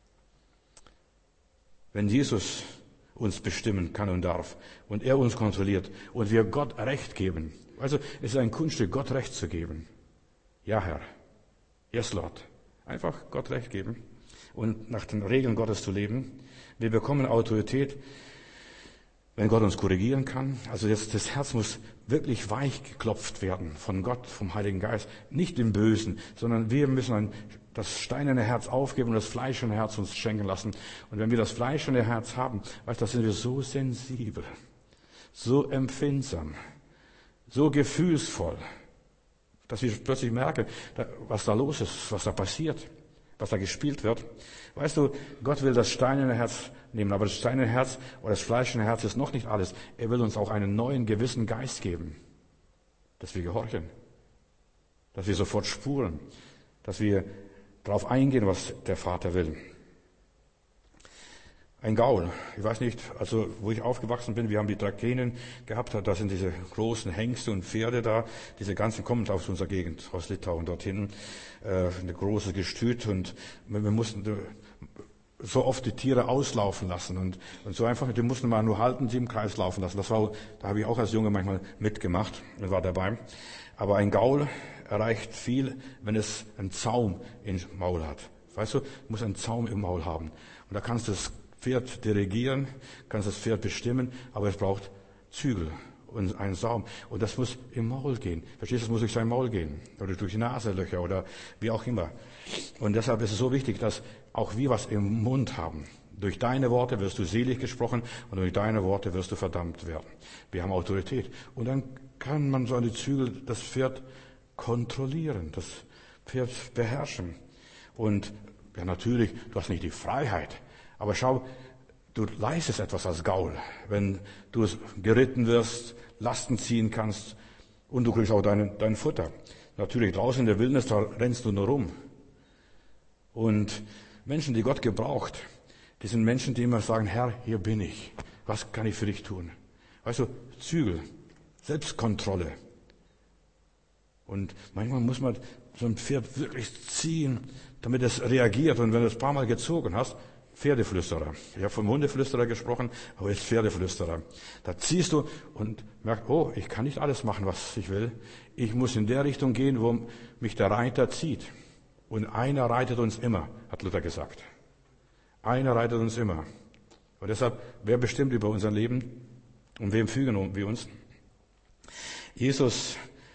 Wenn Jesus uns bestimmen kann und darf und er uns kontrolliert und wir Gott Recht geben. Also es ist ein Kunststück, Gott Recht zu geben. Ja, Herr. Yes, Lord. Einfach Gott Recht geben und nach den Regeln Gottes zu leben. Wir bekommen Autorität, wenn Gott uns korrigieren kann. Also jetzt, das Herz muss wirklich weich geklopft werden von Gott, vom Heiligen Geist. Nicht im Bösen, sondern wir müssen ein, das steinerne Herz aufgeben und das fleischerne Herz uns schenken lassen. Und wenn wir das fleischerne Herz haben, weißt du, da sind wir so sensibel, so empfindsam, so gefühlsvoll, dass ich plötzlich merke, was da los ist, was da passiert, was da gespielt wird. Weißt du, Gott will das steinerne Herz nehmen, aber das steinerne Herz oder das fleischende Herz ist noch nicht alles. Er will uns auch einen neuen, gewissen Geist geben, dass wir gehorchen, dass wir sofort spuren, dass wir darauf eingehen, was der Vater will. Ein Gaul, ich weiß nicht, also wo ich aufgewachsen bin, wir haben die Trakehnen gehabt, da sind diese großen Hengste und Pferde da, diese ganzen kommen aus unserer Gegend, aus Litauen dorthin, äh, ein großes Gestüt und wir, wir mussten so oft die Tiere auslaufen lassen und, und so einfach, die mussten mal nur halten, sie im Kreis laufen lassen. Das war, da habe ich auch als Junge manchmal mitgemacht und war dabei. Aber ein Gaul erreicht viel, wenn es einen Zaum im Maul hat. Weißt du, muss einen Zaum im Maul haben. Und da kannst du das Pferd dirigieren, kannst das Pferd bestimmen, aber es braucht Zügel und einen Saum. Und das muss im Maul gehen. Verstehst du, das muss durch sein Maul gehen. Oder durch die Nasenlöcher oder wie auch immer. Und deshalb ist es so wichtig, dass auch wir was im Mund haben. Durch deine Worte wirst du selig gesprochen und durch deine Worte wirst du verdammt werden. Wir haben Autorität. Und dann kann man so an die Zügel das Pferd kontrollieren, das Pferd beherrschen. Und ja, natürlich, du hast nicht die Freiheit. Aber schau, du leistest etwas als Gaul, wenn du geritten wirst, Lasten ziehen kannst und du kriegst auch dein, dein Futter. Natürlich draußen in der Wildnis, da rennst du nur rum. Und Menschen, die Gott gebraucht, die sind Menschen, die immer sagen, Herr, hier bin ich. Was kann ich für dich tun? Weißt du, Zügel, Selbstkontrolle. Und manchmal muss man so ein Pferd wirklich ziehen, damit es reagiert. Und wenn du es ein paar Mal gezogen hast, Pferdeflüsterer. Ich habe vom Hundeflüsterer gesprochen, aber jetzt Pferdeflüsterer. Da ziehst du und merkst, oh, ich kann nicht alles machen, was ich will. Ich muss in der Richtung gehen, wo mich der Reiter zieht. Und einer reitet uns immer, hat Luther gesagt. Einer reitet uns immer. Und deshalb, wer bestimmt über unser Leben? Und wem fügen wir uns? Jesus,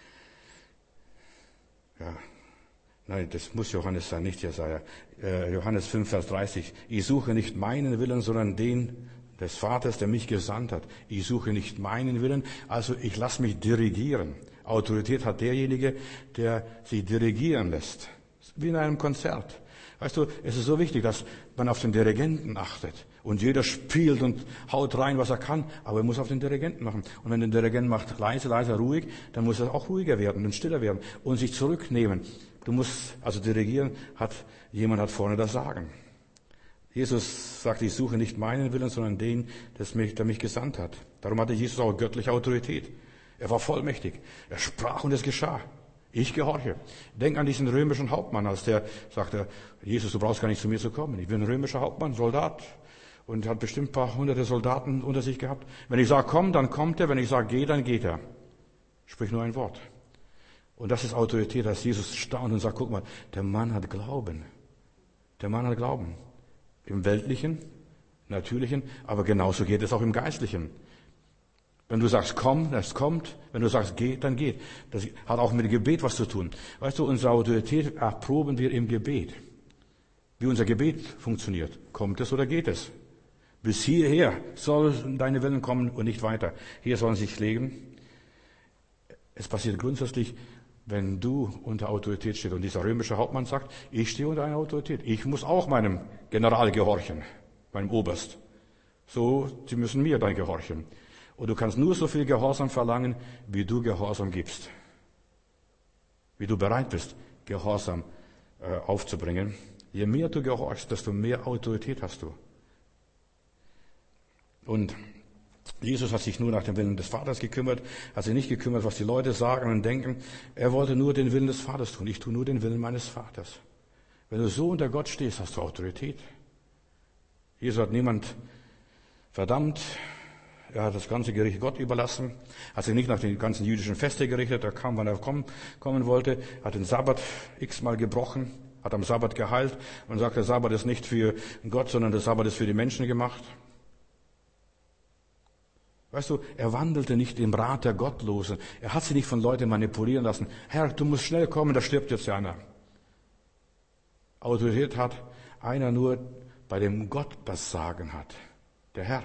ja, nein, das muss Johannes sein, nicht Jesaja. Äh, Johannes fünf, Vers dreißig. Ich suche nicht meinen Willen, sondern den des Vaters, der mich gesandt hat. Ich suche nicht meinen Willen, also ich lasse mich dirigieren. Autorität hat derjenige, der sich dirigieren lässt. Wie in einem Konzert. Weißt du, es ist so wichtig, dass man auf den Dirigenten achtet. Und jeder spielt und haut rein, was er kann, aber er muss auf den Dirigenten machen. Und wenn der Dirigent macht leise, leise, ruhig, dann muss er auch ruhiger werden und stiller werden und sich zurücknehmen. Du musst, also dirigieren, hat, jemand hat vorne das Sagen. Jesus sagt, ich suche nicht meinen Willen, sondern den, der mich gesandt hat. Darum hatte Jesus auch göttliche Autorität. Er war vollmächtig. Er sprach und es geschah. Ich gehorche. Denk an diesen römischen Hauptmann, als der sagte, Jesus, du brauchst gar nicht zu mir zu kommen. Ich bin ein römischer Hauptmann, Soldat. Und hat bestimmt ein paar hunderte Soldaten unter sich gehabt. Wenn ich sage, komm, dann kommt er. Wenn ich sage, geh, dann geht er. Sprich nur ein Wort. Und das ist Autorität, dass Jesus staunt und sagt, guck mal, der Mann hat Glauben. Der Mann hat Glauben. Im Weltlichen, Natürlichen, aber genauso geht es auch im Geistlichen. Wenn du sagst, komm, das kommt. Wenn du sagst, geht, dann geht. Das hat auch mit dem Gebet was zu tun. Weißt du, unsere Autorität erproben wir im Gebet. Wie unser Gebet funktioniert. Kommt es oder geht es? Bis hierher soll deine Willen kommen und nicht weiter. Hier sollen sie sich legen. Es passiert grundsätzlich wenn du unter Autorität stehst. Und dieser römische Hauptmann sagt, ich stehe unter einer Autorität. Ich muss auch meinem General gehorchen, meinem Oberst. So, sie müssen mir dann gehorchen. Und du kannst nur so viel Gehorsam verlangen, wie du Gehorsam gibst. Wie du bereit bist, Gehorsam äh, aufzubringen. Je mehr du gehorchst, desto mehr Autorität hast du. Und Jesus hat sich nur nach dem Willen des Vaters gekümmert, hat sich nicht gekümmert, was die Leute sagen und denken. Er wollte nur den Willen des Vaters tun. Ich tue nur den Willen meines Vaters. Wenn du so unter Gott stehst, hast du Autorität. Jesus hat niemand verdammt. Er hat das ganze Gericht Gott überlassen, hat sich nicht nach den ganzen jüdischen Feste gerichtet. Er kam, wann er kommen, kommen wollte, hat den Sabbat x-mal gebrochen, hat am Sabbat geheilt und sagt, der Sabbat ist nicht für Gott, sondern der Sabbat ist für die Menschen gemacht. Weißt du, er wandelte nicht im Rat der Gottlosen. Er hat sich nicht von Leuten manipulieren lassen. Herr, du musst schnell kommen, da stirbt jetzt einer. Autorität hat einer nur, bei dem Gott das Sagen hat. Der Herr.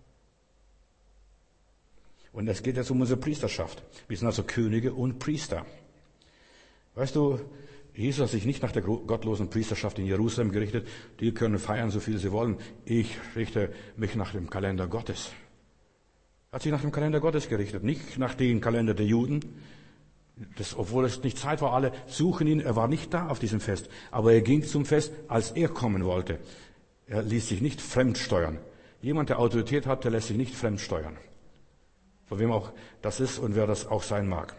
Und es geht jetzt um unsere Priesterschaft. Wir sind also Könige und Priester. Weißt du, Jesus hat sich nicht nach der gottlosen Priesterschaft in Jerusalem gerichtet. Die können feiern, so viel sie wollen. Ich richte mich nach dem Kalender Gottes. Er hat sich nach dem Kalender Gottes gerichtet, nicht nach dem Kalender der Juden. Das, obwohl es nicht Zeit war, alle suchen ihn. Er war nicht da auf diesem Fest. Aber er ging zum Fest, als er kommen wollte. Er ließ sich nicht fremdsteuern. Jemand, der Autorität hat, der lässt sich nicht fremdsteuern. Von wem auch das ist und wer das auch sein mag.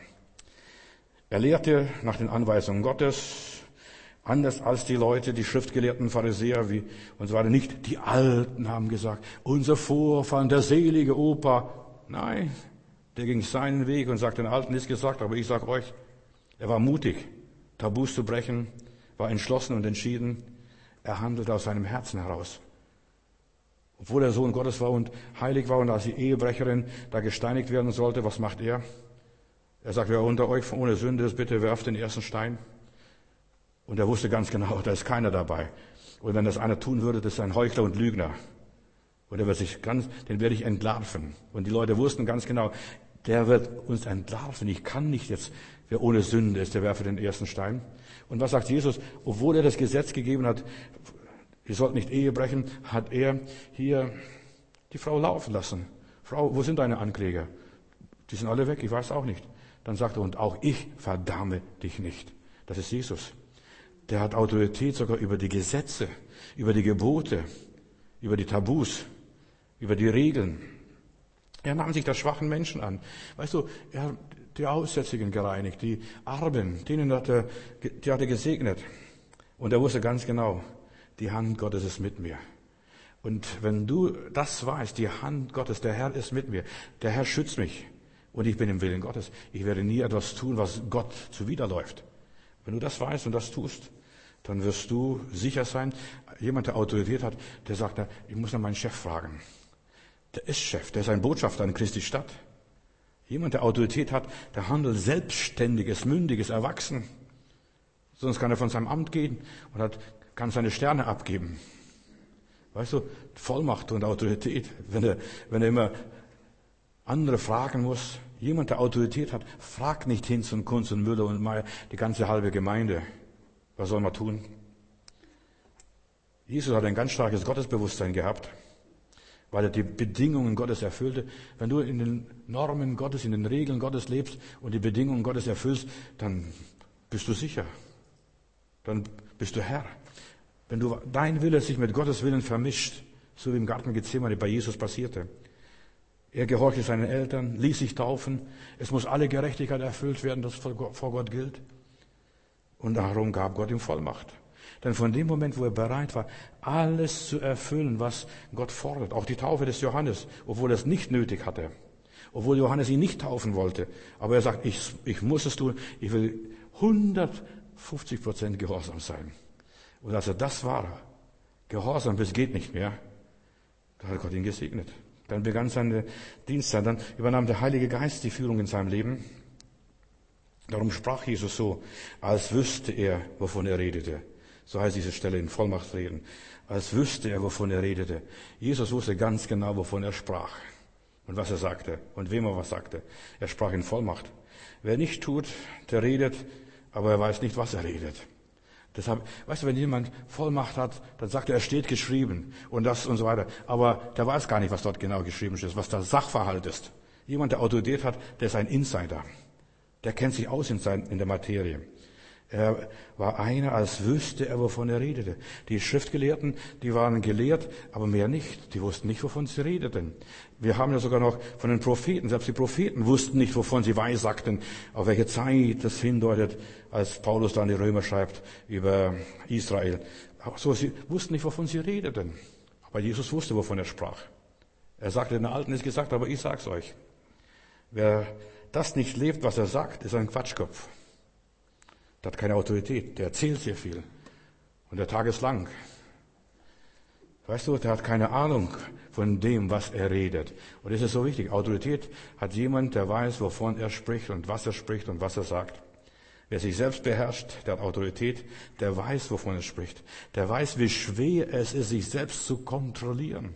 Er lehrte nach den Anweisungen Gottes, anders als die Leute, die schriftgelehrten Pharisäer wie, und so weiter. Nicht die Alten haben gesagt, unser Vorfahren, der selige Opa. Nein, der ging seinen Weg und sagt, den Alten ist gesagt, aber ich sage euch, er war mutig, Tabus zu brechen, war entschlossen und entschieden. Er handelte aus seinem Herzen heraus. Obwohl er Sohn Gottes war und heilig war und als die Ehebrecherin da gesteinigt werden sollte, was macht er? Er sagt, wer unter euch ohne Sünde ist, bitte werft den ersten Stein. Und er wusste ganz genau, da ist keiner dabei. Und wenn das einer tun würde, das ist ein Heuchler und Lügner. Und er wird sich ganz, den werde ich entlarven. Und die Leute wussten ganz genau, der wird uns entlarven. Ich kann nicht jetzt, wer ohne Sünde ist, der werfe den ersten Stein. Und was sagt Jesus? Obwohl er das Gesetz gegeben hat, ihr sollt nicht Ehe brechen, hat er hier die Frau laufen lassen. Frau, wo sind deine Ankläger? Die sind alle weg, ich weiß auch nicht. Dann sagt er, und auch ich verdamme dich nicht. Das ist Jesus. Der hat Autorität sogar über die Gesetze, über die Gebote, über die Tabus, über die Regeln. Er nahm sich der schwachen Menschen an. Weißt du, er hat die Aussätzigen gereinigt, die Armen, denen hat er, die hat er gesegnet. Und er wusste ganz genau, die Hand Gottes ist mit mir. Und wenn du das weißt, die Hand Gottes, der Herr ist mit mir, der Herr schützt mich und ich bin im Willen Gottes. Ich werde nie etwas tun, was Gott zuwiderläuft. Wenn du das weißt und das tust, dann wirst du sicher sein. Jemand, der Autorität hat, der sagt, ich muss nach meinen Chef fragen. Der ist Chef, der ist ein Botschafter in Christi Stadt. Jemand, der Autorität hat, der handelt selbstständiges, mündiges, erwachsen. Sonst kann er von seinem Amt gehen und hat, kann seine Sterne abgeben. Weißt du, Vollmacht und Autorität, wenn er, wenn er immer andere fragen muss. Jemand, der Autorität hat, fragt nicht Hinz und Kunz und Müller und Meier, die ganze halbe Gemeinde. Was soll man tun? Jesus hat ein ganz starkes Gottesbewusstsein gehabt, weil er die Bedingungen Gottes erfüllte. Wenn du in den Normen Gottes, in den Regeln Gottes lebst und die Bedingungen Gottes erfüllst, dann bist du sicher. Dann bist du Herr. Wenn du dein Wille sich mit Gottes Willen vermischt, so wie im Garten Gethsemane bei Jesus passierte. Er gehorchte seinen Eltern, ließ sich taufen. Es muss alle Gerechtigkeit erfüllt werden, das vor Gott gilt. Und darum gab Gott ihm Vollmacht. Denn von dem Moment, wo er bereit war, alles zu erfüllen, was Gott fordert, auch die Taufe des Johannes, obwohl er es nicht nötig hatte, obwohl Johannes ihn nicht taufen wollte, aber er sagt, ich, ich muss es tun, ich will hundertfünfzig Prozent gehorsam sein. Und als er das war, gehorsam bis geht nicht mehr, da hat Gott ihn gesegnet. Dann begann seine Dienstzeit, dann übernahm der Heilige Geist die Führung in seinem Leben. Darum sprach Jesus so, als wüsste er, wovon er redete. So heißt diese Stelle in Vollmachtsreden. Als wüsste er, wovon er redete. Jesus wusste ganz genau, wovon er sprach. und was er sagte und wem er was sagte. Er sprach in Vollmacht. Wer nicht tut, der redet, aber er weiß nicht, was er redet. Deshalb, weißt du, wenn jemand Vollmacht hat, dann sagt er, es steht geschrieben und das und so weiter. Aber der weiß gar nicht, was dort genau geschrieben ist, was der Sachverhalt ist. Jemand, der Autorität hat, der ist ein Insider. Der kennt sich aus in, sein, in der Materie. Er war einer, als wüsste er, wovon er redete. Die Schriftgelehrten, die waren gelehrt, aber mehr nicht. Die wussten nicht, wovon sie redeten. Wir haben ja sogar noch von den Propheten, selbst die Propheten wussten nicht, wovon sie weissagten, auf welche Zeit das hindeutet, als Paulus dann die Römer schreibt über Israel. Auch so, sie wussten nicht, wovon sie redeten. Aber Jesus wusste, wovon er sprach. Er sagte, den Alten ist gesagt, aber ich sag's euch. Wer das nicht lebt, was er sagt, ist ein Quatschkopf. Der hat keine Autorität, der erzählt sehr viel. Und der Tag ist lang. Weißt du, der hat keine Ahnung von dem, was er redet. Und das ist so wichtig. Autorität hat jemand, der weiß, wovon er spricht und was er spricht und was er sagt. Wer sich selbst beherrscht, der hat Autorität, der weiß, wovon er spricht. Der weiß, wie schwer es ist, sich selbst zu kontrollieren.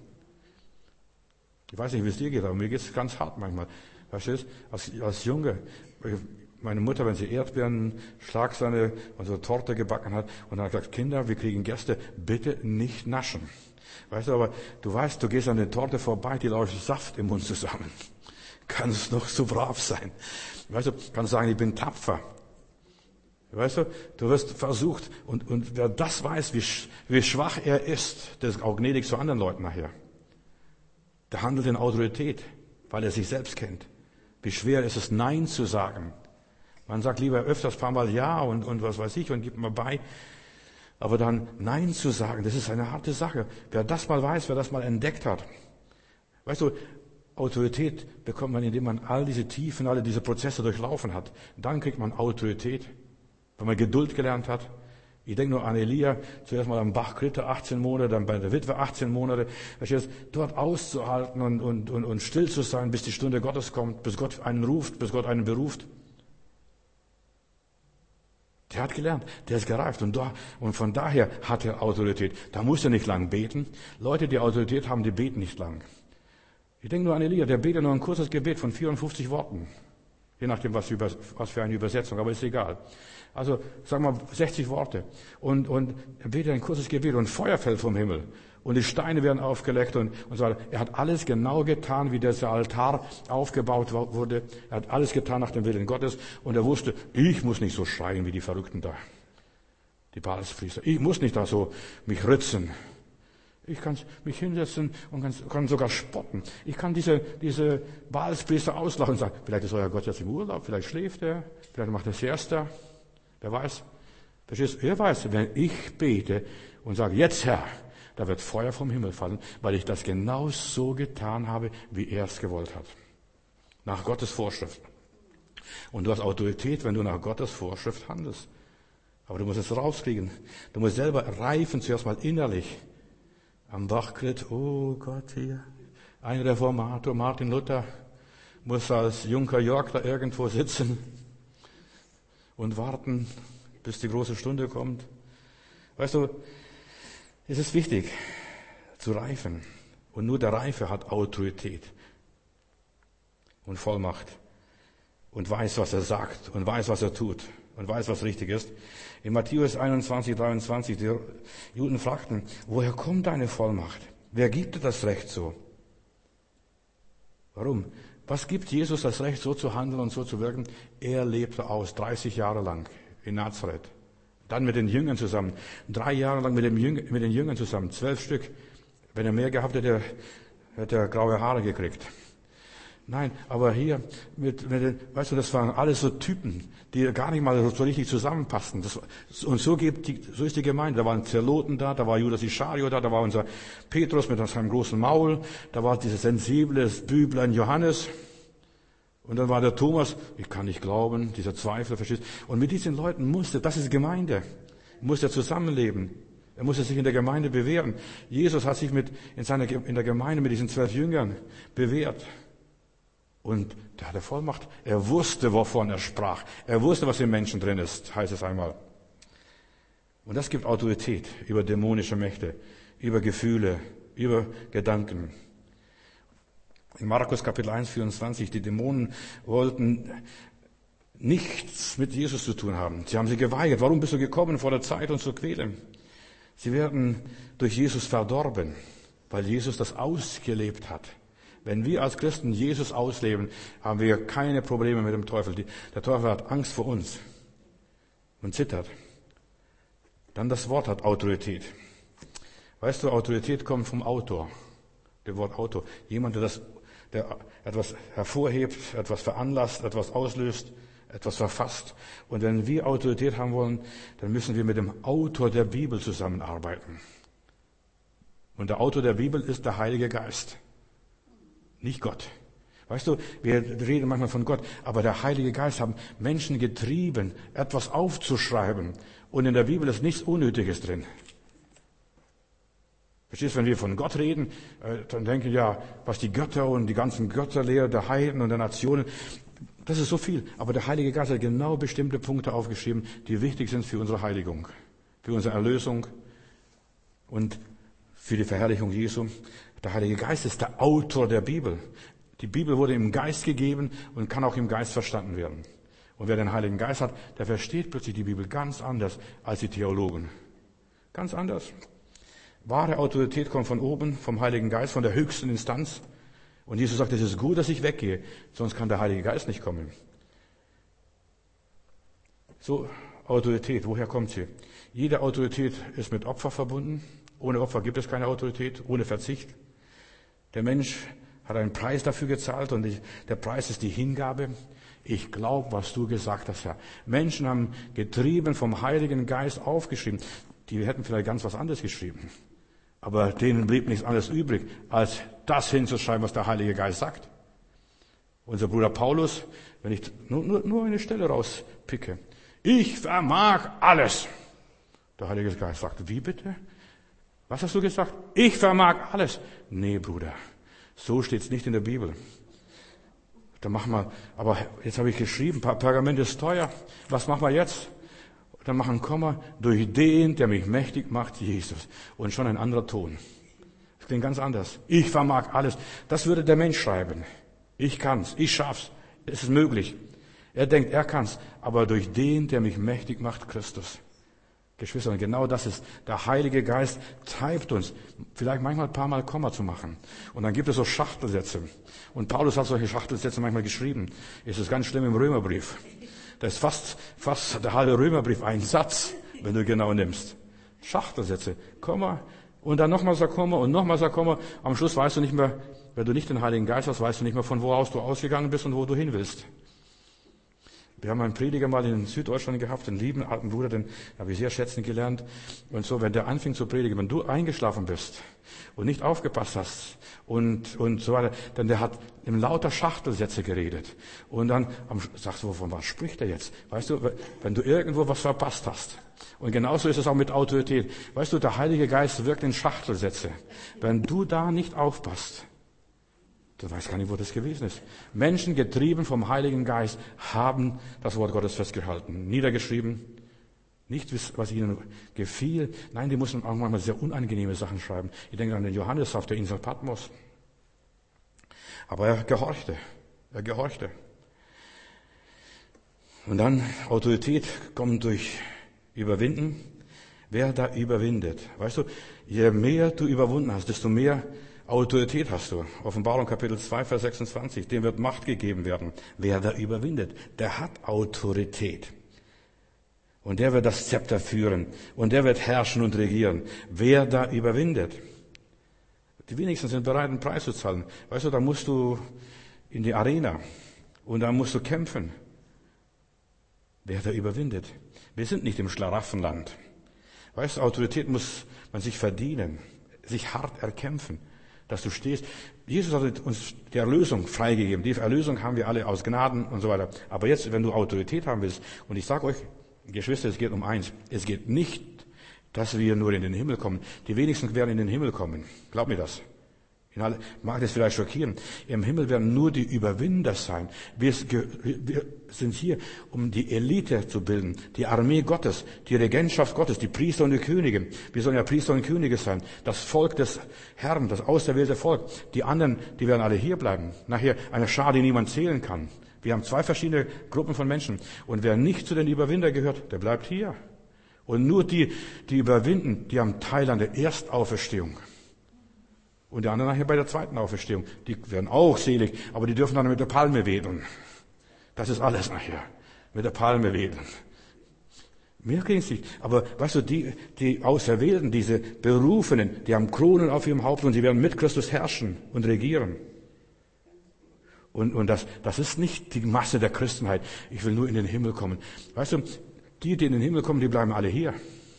Ich weiß nicht, wie es dir geht, aber mir geht es ganz hart manchmal. Verstehst du? Als, als Junge, meine Mutter, wenn sie Erdbeeren, Schlagsahne und so Torte gebacken hat und dann hat gesagt, Kinder, wir kriegen Gäste, bitte nicht naschen. Weißt du, aber du weißt, du gehst an der Torte vorbei, die läuft Saft im Mund zusammen. Kannst noch so brav sein. Weißt du, kannst sagen, ich bin tapfer. Weißt du, du wirst versucht und, und wer das weiß, wie, wie schwach er ist, der ist auch gnädig zu anderen Leuten nachher. Der handelt in Autorität, weil er sich selbst kennt. Wie schwer ist es, Nein zu sagen. Man sagt lieber öfters ein paar Mal Ja und, und was weiß ich und gibt mal bei. Aber dann Nein zu sagen, das ist eine harte Sache. Wer das mal weiß, wer das mal entdeckt hat. Weißt du, Autorität bekommt man, indem man all diese Tiefen, alle diese Prozesse durchlaufen hat. Dann kriegt man Autorität, wenn man Geduld gelernt hat. Ich denke nur an Elia, zuerst mal am Bach Kritte achtzehn Monate, dann bei der Witwe achtzehn Monate. Verstehst, dort auszuhalten und, und, und, und still zu sein, bis die Stunde Gottes kommt, bis Gott einen ruft, bis Gott einen beruft. Der hat gelernt, der ist gereift und, da, und von daher hat er Autorität. Da muss er nicht lang beten. Leute, die Autorität haben, die beten nicht lang. Ich denke nur an Elia, der betet nur ein kurzes Gebet von vierundfünfzig Worten. Je nachdem, was, über, was für eine Übersetzung, aber ist egal. Also, sagen wir sechzig Worte. Und, und er betet ein kurzes Gebet und Feuer fällt vom Himmel. Und die Steine werden aufgeleckt und, und so weiter. Er hat alles genau getan, wie dieser Altar aufgebaut wurde. Er hat alles getan nach dem Willen Gottes. Und er wusste, ich muss nicht so schreien wie die Verrückten da. Die Baalspriester. Ich muss nicht da so mich ritzen. Ich kann mich hinsetzen und kann, kann sogar spotten. Ich kann diese, diese Baalspriester auslachen und sagen, vielleicht ist euer Gott jetzt im Urlaub, vielleicht schläft er, vielleicht macht er Siesta. Wer weiß? Verstehst du? Er weiß, wenn ich bete und sage, jetzt Herr, da wird Feuer vom Himmel fallen, weil ich das genau so getan habe, wie er es gewollt hat. Nach Gottes Vorschrift. Und du hast Autorität, wenn du nach Gottes Vorschrift handelst. Aber du musst es rauskriegen. Du musst selber reifen, zuerst mal innerlich. Am Bachkrit, oh Gott, hier. Ein Reformator, Martin Luther, muss als Junker Jörg da irgendwo sitzen und warten, bis die große Stunde kommt. Weißt du, es ist wichtig, zu reifen. Und nur der Reife hat Autorität und Vollmacht und weiß, was er sagt und weiß, was er tut und weiß, was richtig ist. In Matthäus einundzwanzig, dreiundzwanzig, die Juden fragten, woher kommt deine Vollmacht? Wer gibt dir das Recht so? Warum? Was gibt Jesus das Recht, so zu handeln und so zu wirken? Er lebte aus, dreißig Jahre lang in Nazareth. Dann mit den Jüngern zusammen. Drei Jahre lang mit, dem Jüng, mit den Jüngern zusammen. Zwölf Stück. Wenn er mehr gehabt hätte, hätte er graue Haare gekriegt. Nein, aber hier, mit, mit den, weißt du, das waren alles so Typen, die gar nicht mal so richtig zusammenpassten. Das, und so, gibt die, so ist die Gemeinde. Da waren Zeloten da, da war Judas Ischariot da, da war unser Petrus mit seinem großen Maul, da war dieses sensible Büblein Johannes. Und dann war der Thomas, ich kann nicht glauben, dieser Zweifel, verstehst du? Und mit diesen Leuten musste, das ist Gemeinde, musste er zusammenleben. Er musste sich in der Gemeinde bewähren. Jesus hat sich mit, in seiner, in der Gemeinde mit diesen zwölf Jüngern bewährt. Und der hatte Vollmacht. Er wusste, wovon er sprach. Er wusste, was im Menschen drin ist, heißt es einmal. Und das gibt Autorität über dämonische Mächte, über Gefühle, über Gedanken. In Markus Kapitel eins, vierundzwanzig, die Dämonen wollten nichts mit Jesus zu tun haben. Sie haben sie geweigert. Warum bist du gekommen vor der Zeit, uns zu quälen? Sie werden durch Jesus verdorben, weil Jesus das ausgelebt hat. Wenn wir als Christen Jesus ausleben, haben wir keine Probleme mit dem Teufel. Der Teufel hat Angst vor uns und zittert. Dann das Wort hat Autorität. Weißt du, Autorität kommt vom Autor. Der Wort Autor. Jemand, der, das, der etwas hervorhebt, etwas veranlasst, etwas auslöst, etwas verfasst. Und wenn wir Autorität haben wollen, dann müssen wir mit dem Autor der Bibel zusammenarbeiten. Und der Autor der Bibel ist der Heilige Geist. Nicht Gott. Weißt du, wir reden manchmal von Gott, aber der Heilige Geist hat Menschen getrieben, etwas aufzuschreiben. Und in der Bibel ist nichts Unnötiges drin. Verstehst du, wenn wir von Gott reden, dann denken ja, was die Götter und die ganzen Götterlehre der Heiden und der Nationen, das ist so viel. Aber der Heilige Geist hat genau bestimmte Punkte aufgeschrieben, die wichtig sind für unsere Heiligung, für unsere Erlösung und für die Verherrlichung Jesu. Der Heilige Geist ist der Autor der Bibel. Die Bibel wurde im Geist gegeben und kann auch im Geist verstanden werden. Und wer den Heiligen Geist hat, der versteht plötzlich die Bibel ganz anders als die Theologen. Ganz anders. Wahre Autorität kommt von oben, vom Heiligen Geist, von der höchsten Instanz. Und Jesus sagt, es ist gut, dass ich weggehe, sonst kann der Heilige Geist nicht kommen. So, Autorität, woher kommt sie? Jede Autorität ist mit Opfer verbunden. Ohne Opfer gibt es keine Autorität, ohne Verzicht. Der Mensch hat einen Preis dafür gezahlt und die, der Preis ist die Hingabe. Ich glaube, was du gesagt hast, Herr. Menschen haben getrieben vom Heiligen Geist aufgeschrieben. Die hätten vielleicht ganz was anderes geschrieben. Aber denen blieb nichts anderes übrig, als das hinzuschreiben, was der Heilige Geist sagt. Unser Bruder Paulus, wenn ich nur, nur, nur eine Stelle rauspicke. Ich vermag alles. Der Heilige Geist sagt, wie bitte? Was hast du gesagt? Ich vermag alles. Nee, Bruder, so steht's nicht in der Bibel. Dann machen wir, aber jetzt habe ich geschrieben, Pergament ist teuer. Was machen wir jetzt? Dann machen Komma, durch den, der mich mächtig macht, Jesus. Und schon ein anderer Ton. Das klingt ganz anders. Ich vermag alles. Das würde der Mensch schreiben. Ich kann's, ich schaff's. Es ist möglich. Er denkt, er kann's. Aber durch den, der mich mächtig macht, Christus. Geschwister, genau das ist, der Heilige Geist treibt uns, vielleicht manchmal ein paar Mal Komma zu machen. Und dann gibt es so Schachtelsätze. Und Paulus hat solche Schachtelsätze manchmal geschrieben. Es ist ganz schlimm im Römerbrief. Da ist fast, fast der halbe Römerbrief ein Satz, wenn du genau nimmst. Schachtelsätze, Komma, und dann nochmals ein Komma und nochmals ein Komma. Am Schluss weißt du nicht mehr, wenn du nicht den Heiligen Geist hast, weißt du nicht mehr, von wo aus du ausgegangen bist und wo du hin willst. Wir haben einen Prediger mal in Süddeutschland gehabt, einen lieben alten Bruder, den habe ich sehr schätzen gelernt. Und so, wenn der anfing zu predigen, wenn du eingeschlafen bist und nicht aufgepasst hast und, und so weiter, dann der hat in lauter Schachtelsätze geredet. Und dann sagst du, von was spricht er jetzt? Weißt du, wenn du irgendwo was verpasst hast. Und genauso ist es auch mit Autorität. Weißt du, der Heilige Geist wirkt in Schachtelsätze. Wenn du da nicht aufpasst, du weißt gar nicht, wo das gewesen ist. Menschen, getrieben vom Heiligen Geist, haben das Wort Gottes festgehalten, niedergeschrieben. Nicht, was ihnen gefiel. Nein, die mussten auch manchmal sehr unangenehme Sachen schreiben. Ich denke an den Johannes auf der Insel Patmos. Aber er gehorchte. Er gehorchte. Und dann, Autorität kommt durch Überwinden. Wer da überwindet. Weißt du, je mehr du überwunden hast, desto mehr Autorität hast du. Offenbarung Kapitel zwei, Vers sechsundzwanzig. Dem wird Macht gegeben werden. Wer da überwindet, der hat Autorität. Und der wird das Zepter führen. Und der wird herrschen und regieren. Wer da überwindet. Die wenigsten sind bereit, einen Preis zu zahlen. Weißt du, da musst du in die Arena. Und da musst du kämpfen. Wer da überwindet. Wir sind nicht im Schlaraffenland. Weißt du, Autorität muss man sich verdienen. Sich hart erkämpfen. Dass du stehst. Jesus hat uns die Erlösung freigegeben. Die Erlösung haben wir alle aus Gnaden und so weiter. Aber jetzt, wenn du Autorität haben willst, und ich sage euch, Geschwister, es geht um eins. Es geht nicht, dass wir nur in den Himmel kommen. Die wenigsten werden in den Himmel kommen. Glaub mir das. Mag das vielleicht schockieren. Im Himmel werden nur die Überwinder sein. Wir sind hier, um die Elite zu bilden, die Armee Gottes, die Regentschaft Gottes, die Priester und die Könige. Wir sollen ja Priester und Könige sein. Das Volk des Herrn, das auserwählte Volk. Die anderen, die werden alle hier bleiben. Nachher eine Schar, die niemand zählen kann. Wir haben zwei verschiedene Gruppen von Menschen. Und wer nicht zu den Überwinder gehört, der bleibt hier. Und nur die, die überwinden, die haben Teil an der Erstauferstehung. Und die anderen nachher bei der zweiten Auferstehung. Die werden auch selig, aber die dürfen dann mit der Palme wedeln. Das ist alles nachher. Mit der Palme wedeln. Mehr ging's nicht. Aber weißt du, die, die Auserwählten, diese Berufenen, die haben Kronen auf ihrem Haupt und sie werden mit Christus herrschen und regieren. Und, und das, das ist nicht die Masse der Christenheit. Ich will nur in den Himmel kommen. Weißt du, die, die in den Himmel kommen, die bleiben alle hier.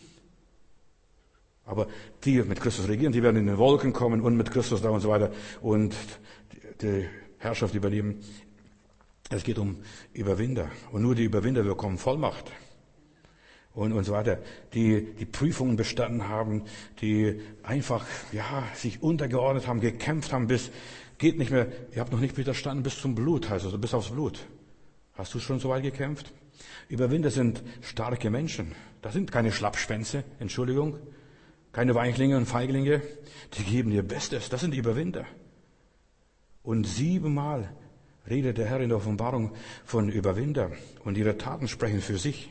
Aber die mit Christus regieren, die werden in den Wolken kommen und mit Christus da und so weiter und die Herrschaft übernehmen. Es geht um Überwinder. Und nur die Überwinder bekommen Vollmacht. Und, und so weiter. Die, die Prüfungen bestanden haben, die einfach, ja, sich untergeordnet haben, gekämpft haben bis, geht nicht mehr, ihr habt noch nicht widerstanden bis zum Blut, heißt also bis aufs Blut. Hast du schon so weit gekämpft? Überwinder sind starke Menschen. Das sind keine Schlappschwänze, Entschuldigung. Keine Weichlinge und Feiglinge, die geben ihr Bestes. Das sind die Überwinder. Und siebenmal redet der Herr in der Offenbarung von Überwinder. Und ihre Taten sprechen für sich.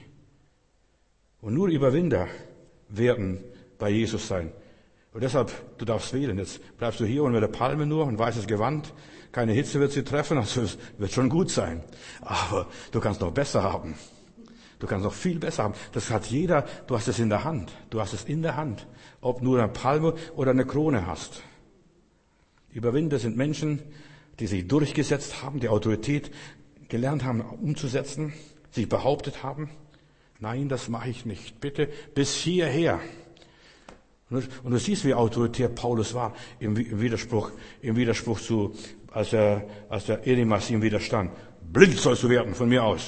Und nur Überwinder werden bei Jesus sein. Und deshalb, du darfst wählen. Jetzt bleibst du hier und mit der Palme nur, ein weißes Gewand. Keine Hitze wird sie treffen, also es wird schon gut sein. Aber du kannst noch besser haben. Du kannst noch viel besser haben. Das hat jeder, du hast es in der Hand. Du hast es in der Hand. Ob nur eine Palme oder eine Krone hast. Überwinder sind Menschen, die sich durchgesetzt haben, die Autorität gelernt haben umzusetzen, sich behauptet haben. Nein, das mache ich nicht. Bitte bis hierher. Und du siehst, wie autoritär Paulus war im Widerspruch, im Widerspruch zu, als er, als der Elimas ihm widerstand. Blind sollst du werden von mir aus.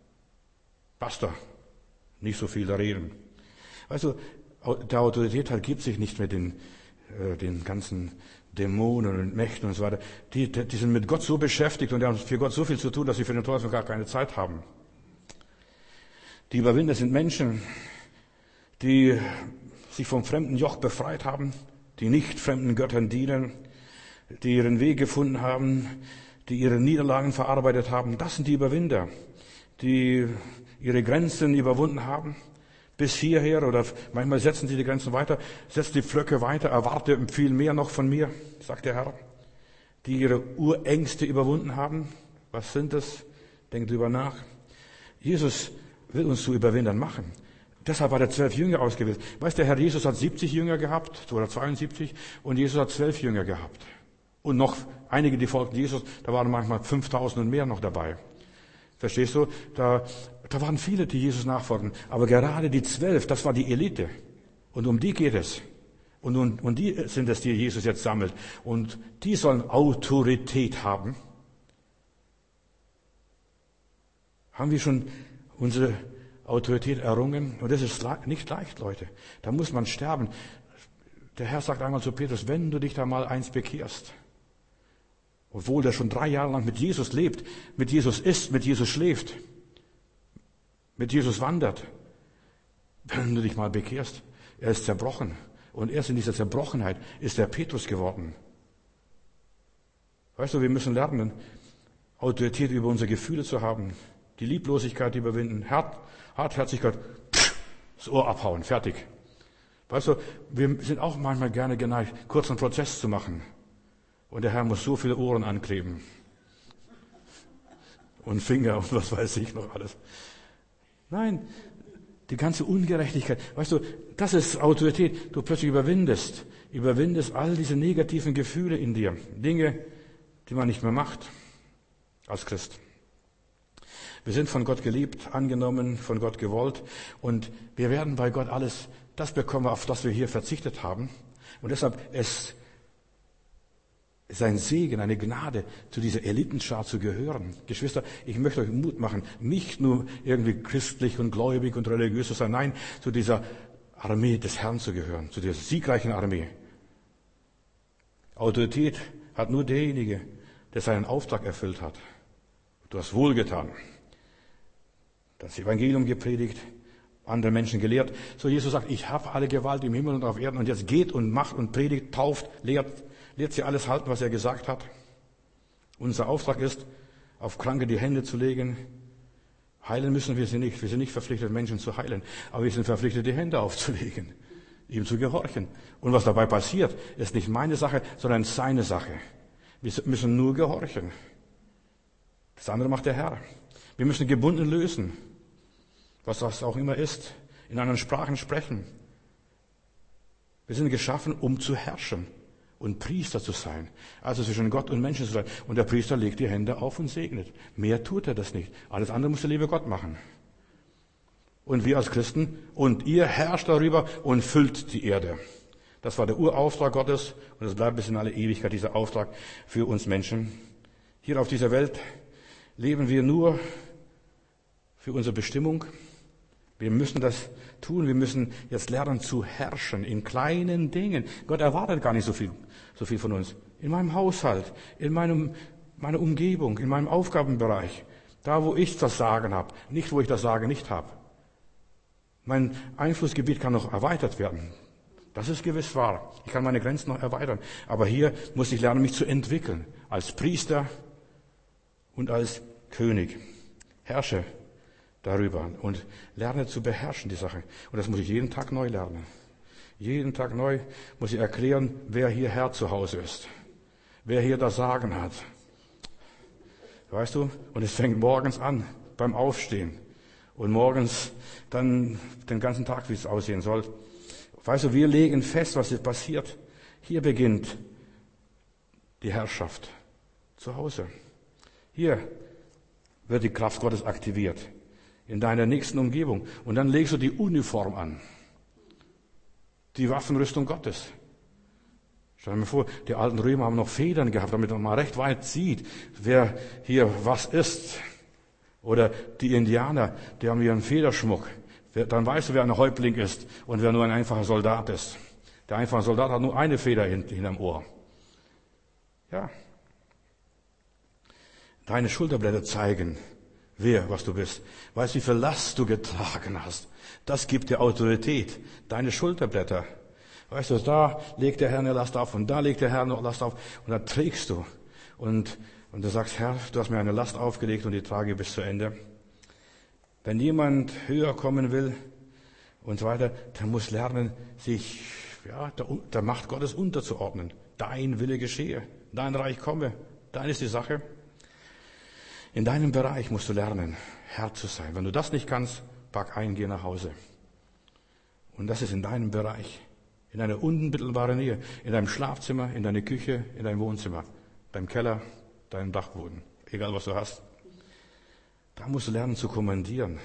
Basta. Nicht so viel reden. Weißt du, der Autorität halt gibt sich nicht mit den, äh, den ganzen Dämonen und Mächten und so weiter. Die, die sind mit Gott so beschäftigt und die haben für Gott so viel zu tun, dass sie für den Teufel gar keine Zeit haben. Die Überwinder sind Menschen, die sich vom fremden Joch befreit haben, die nicht fremden Göttern dienen, die ihren Weg gefunden haben, die ihre Niederlagen verarbeitet haben. Das sind die Überwinder, die ihre Grenzen überwunden haben, bis hierher, oder manchmal setzen sie die Grenzen weiter, setzt die Pflöcke weiter, erwarte viel mehr noch von mir, sagt der Herr, die ihre Urängste überwunden haben. Was sind das? Denkt drüber nach. Jesus will uns zu Überwindern machen. Deshalb hat er zwölf Jünger ausgewählt. Weißt du, der Herr Jesus hat siebzig Jünger gehabt, oder zweiundsiebzig, und Jesus hat zwölf Jünger gehabt. Und noch einige, die folgten Jesus, da waren manchmal fünftausend und mehr noch dabei. Verstehst du? Da, da waren viele, die Jesus nachfolgten. Aber gerade die zwölf, das war die Elite. Und um die geht es. Und, und, und die sind es, die Jesus jetzt sammelt. Und die sollen Autorität haben. Haben wir schon unsere Autorität errungen? Und das ist nicht leicht, Leute. Da muss man sterben. Der Herr sagt einmal zu Petrus, wenn du dich da mal eins bekehrst, obwohl der schon drei Jahre lang mit Jesus lebt, mit Jesus isst, mit Jesus schläft, mit Jesus wandert, wenn du dich mal bekehrst, er ist zerbrochen. Und erst in dieser Zerbrochenheit ist der Petrus geworden. Weißt du, wir müssen lernen, Autorität über unsere Gefühle zu haben, die Lieblosigkeit überwinden, Hart, Hartherzigkeit, pff, das Ohr abhauen, fertig. Weißt du, wir sind auch manchmal gerne geneigt, kurzen Prozess zu machen. Und der Herr muss so viele Ohren ankleben. Und Finger und was weiß ich noch alles. Nein, die ganze Ungerechtigkeit. Weißt du, das ist Autorität. Du plötzlich überwindest, überwindest all diese negativen Gefühle in dir. Dinge, die man nicht mehr macht als Christ. Wir sind von Gott geliebt, angenommen, von Gott gewollt. Und wir werden bei Gott alles das bekommen, auf das wir hier verzichtet haben. Und deshalb es ist ein Segen, eine Gnade, zu dieser Elitenschar zu gehören. Geschwister, ich möchte euch Mut machen, nicht nur irgendwie christlich und gläubig und religiös zu sein, nein, zu dieser Armee des Herrn zu gehören, zu dieser siegreichen Armee. Autorität hat nur derjenige, der seinen Auftrag erfüllt hat. Du hast wohlgetan. Das Evangelium gepredigt, andere Menschen gelehrt. So Jesus sagt, ich habe alle Gewalt im Himmel und auf Erden und jetzt geht und macht und predigt, tauft, lehrt, lehrt sie alles halten, was er gesagt hat. Unser Auftrag ist, auf Kranke die Hände zu legen. Heilen müssen wir sie nicht. Wir sind nicht verpflichtet, Menschen zu heilen. Aber wir sind verpflichtet, die Hände aufzulegen, ihm zu gehorchen. Und was dabei passiert, ist nicht meine Sache, sondern seine Sache. Wir müssen nur gehorchen. Das andere macht der Herr. Wir müssen gebunden lösen, was das auch immer ist, in anderen Sprachen sprechen. Wir sind geschaffen, um zu herrschen und Priester zu sein, also zwischen Gott und Menschen zu sein. Und der Priester legt die Hände auf und segnet. Mehr tut er das nicht. Alles andere muss der liebe Gott machen. Und wir als Christen, und ihr herrscht darüber und füllt die Erde. Das war der Urauftrag Gottes und es bleibt bis in alle Ewigkeit dieser Auftrag für uns Menschen. Hier auf dieser Welt leben wir nur für unsere Bestimmung. Wir müssen das tun. Wir müssen jetzt lernen zu herrschen in kleinen Dingen. Gott erwartet gar nicht so viel, so viel von uns. In meinem Haushalt, in meinem, meiner Umgebung, in meinem Aufgabenbereich. Da, wo ich das Sagen habe, nicht wo ich das Sagen nicht habe. Mein Einflussgebiet kann noch erweitert werden. Das ist gewiss wahr. Ich kann meine Grenzen noch erweitern. Aber hier muss ich lernen, mich zu entwickeln. Als Priester und als König. Herrsche darüber und lerne zu beherrschen die Sache. Und das muss ich jeden Tag neu lernen. Jeden Tag neu muss ich erklären, wer hier Herr zu Hause ist. Wer hier das Sagen hat. Weißt du? Und es fängt morgens an, beim Aufstehen. Und morgens dann den ganzen Tag, wie es aussehen soll. Weißt du, wir legen fest, was hier passiert. Hier beginnt die Herrschaft. Zu Hause. Hier wird die Kraft Gottes aktiviert. In deiner nächsten Umgebung. Und dann legst du die Uniform an. Die Waffenrüstung Gottes. Stell dir mal vor, die alten Römer haben noch Federn gehabt, damit man mal recht weit sieht, wer hier was ist. Oder die Indianer, die haben ihren Federschmuck. Dann weißt du, wer ein Häuptling ist und wer nur ein einfacher Soldat ist. Der einfache Soldat hat nur eine Feder hinterm Ohr. Ja. Deine Schulterblätter zeigen, wer, was du bist. Weißt du, wie viel Last du getragen hast? Das gibt dir Autorität. Deine Schulterblätter. Weißt du, da legt der Herr eine Last auf und da legt der Herr eine Last auf und da trägst du. Und, und du sagst, Herr, du hast mir eine Last aufgelegt und die trage ich bis zu Ende. Wenn jemand höher kommen will und so weiter, der muss lernen, sich ja, der, der Macht Gottes unterzuordnen. Dein Wille geschehe, dein Reich komme, dein ist die Sache. In deinem Bereich musst du lernen, Herr zu sein. Wenn du das nicht kannst, pack ein, geh nach Hause. Und das ist in deinem Bereich, in deiner unmittelbaren Nähe, in deinem Schlafzimmer, in deiner Küche, in deinem Wohnzimmer, deinem Keller, deinem Dachboden, egal was du hast. Da musst du lernen zu kommandieren.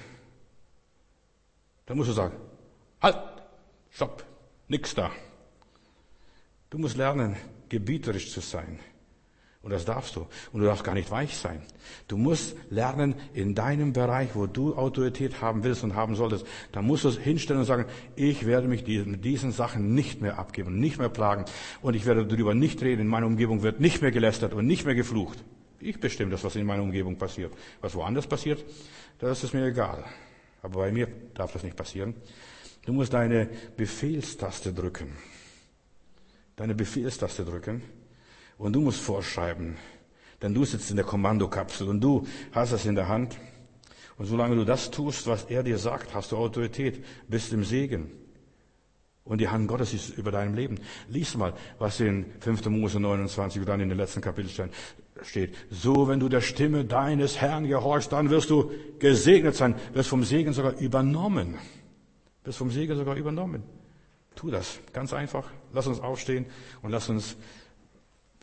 Da musst du sagen, halt, stopp, nix da. Du musst lernen, gebieterisch zu sein. Und das darfst du. Und du darfst gar nicht weich sein. Du musst lernen, in deinem Bereich, wo du Autorität haben willst und haben solltest, da musst du es hinstellen und sagen, ich werde mich mit diesen Sachen nicht mehr abgeben, nicht mehr plagen. Und ich werde darüber nicht reden. In meiner Umgebung wird nicht mehr gelästert und nicht mehr geflucht. Ich bestimme das, was in meiner Umgebung passiert. Was woanders passiert, das ist mir egal. Aber bei mir darf das nicht passieren. Du musst deine Befehlstaste drücken. Deine Befehlstaste drücken. Und du musst vorschreiben. Denn du sitzt in der Kommandokapsel und du hast es in der Hand. Und solange du das tust, was er dir sagt, hast du Autorität, bist im Segen. Und die Hand Gottes ist über deinem Leben. Lies mal, was in fünfter Mose neunundzwanzig und dann in den letzten Kapiteln steht. So, wenn du der Stimme deines Herrn gehorchst, dann wirst du gesegnet sein, wirst vom Segen sogar übernommen. Wirst vom Segen sogar übernommen. Tu das, ganz einfach. Lass uns aufstehen und lass uns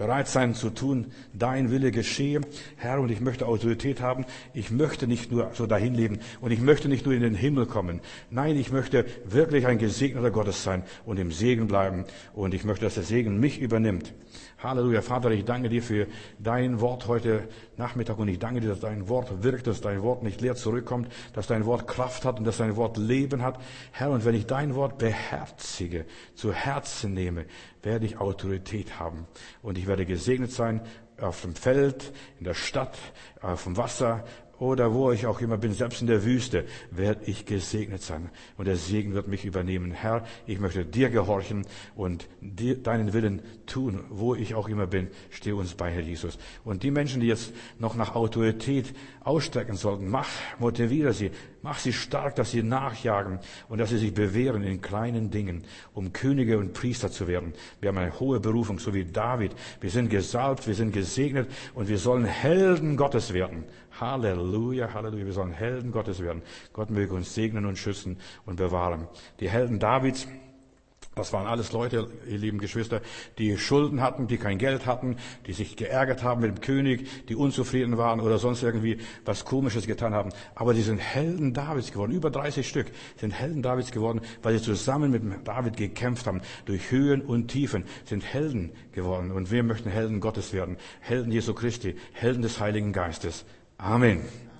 bereit sein zu tun, dein Wille geschehe, Herr, und ich möchte Autorität haben. Ich möchte nicht nur so dahin leben und ich möchte nicht nur in den Himmel kommen. Nein, ich möchte wirklich ein gesegneter Gottes sein und im Segen bleiben und ich möchte, dass der Segen mich übernimmt. Halleluja, Vater, ich danke dir für dein Wort heute Nachmittag und ich danke dir, dass dein Wort wirkt, dass dein Wort nicht leer zurückkommt, dass dein Wort Kraft hat und dass dein Wort Leben hat. Herr, und wenn ich dein Wort beherzige, zu Herzen nehme, werde ich Autorität haben und ich werde gesegnet sein auf dem Feld, in der Stadt, auf dem Wasser oder wo ich auch immer bin, selbst in der Wüste, werde ich gesegnet sein. Und der Segen wird mich übernehmen. Herr, ich möchte dir gehorchen und dir, deinen Willen tun, wo ich auch immer bin. Steh uns bei, Herr Jesus. Und die Menschen, die jetzt noch nach Autorität ausstrecken sollten, mach, motiviere sie, mach sie stark, dass sie nachjagen und dass sie sich bewähren in kleinen Dingen, um Könige und Priester zu werden. Wir haben eine hohe Berufung, so wie David. Wir sind gesalbt, wir sind gesegnet und wir sollen Helden Gottes werden. Halleluja, Halleluja. Wir sollen Helden Gottes werden. Gott möge uns segnen und schützen und bewahren. Die Helden Davids, das waren alles Leute, ihr lieben Geschwister, die Schulden hatten, die kein Geld hatten, die sich geärgert haben mit dem König, die unzufrieden waren oder sonst irgendwie was Komisches getan haben. Aber die sind Helden Davids geworden. Über dreißig Stück sind Helden Davids geworden, weil sie zusammen mit David gekämpft haben. Durch Höhen und Tiefen sind Helden geworden. Und wir möchten Helden Gottes werden. Helden Jesu Christi, Helden des Heiligen Geistes. Amen.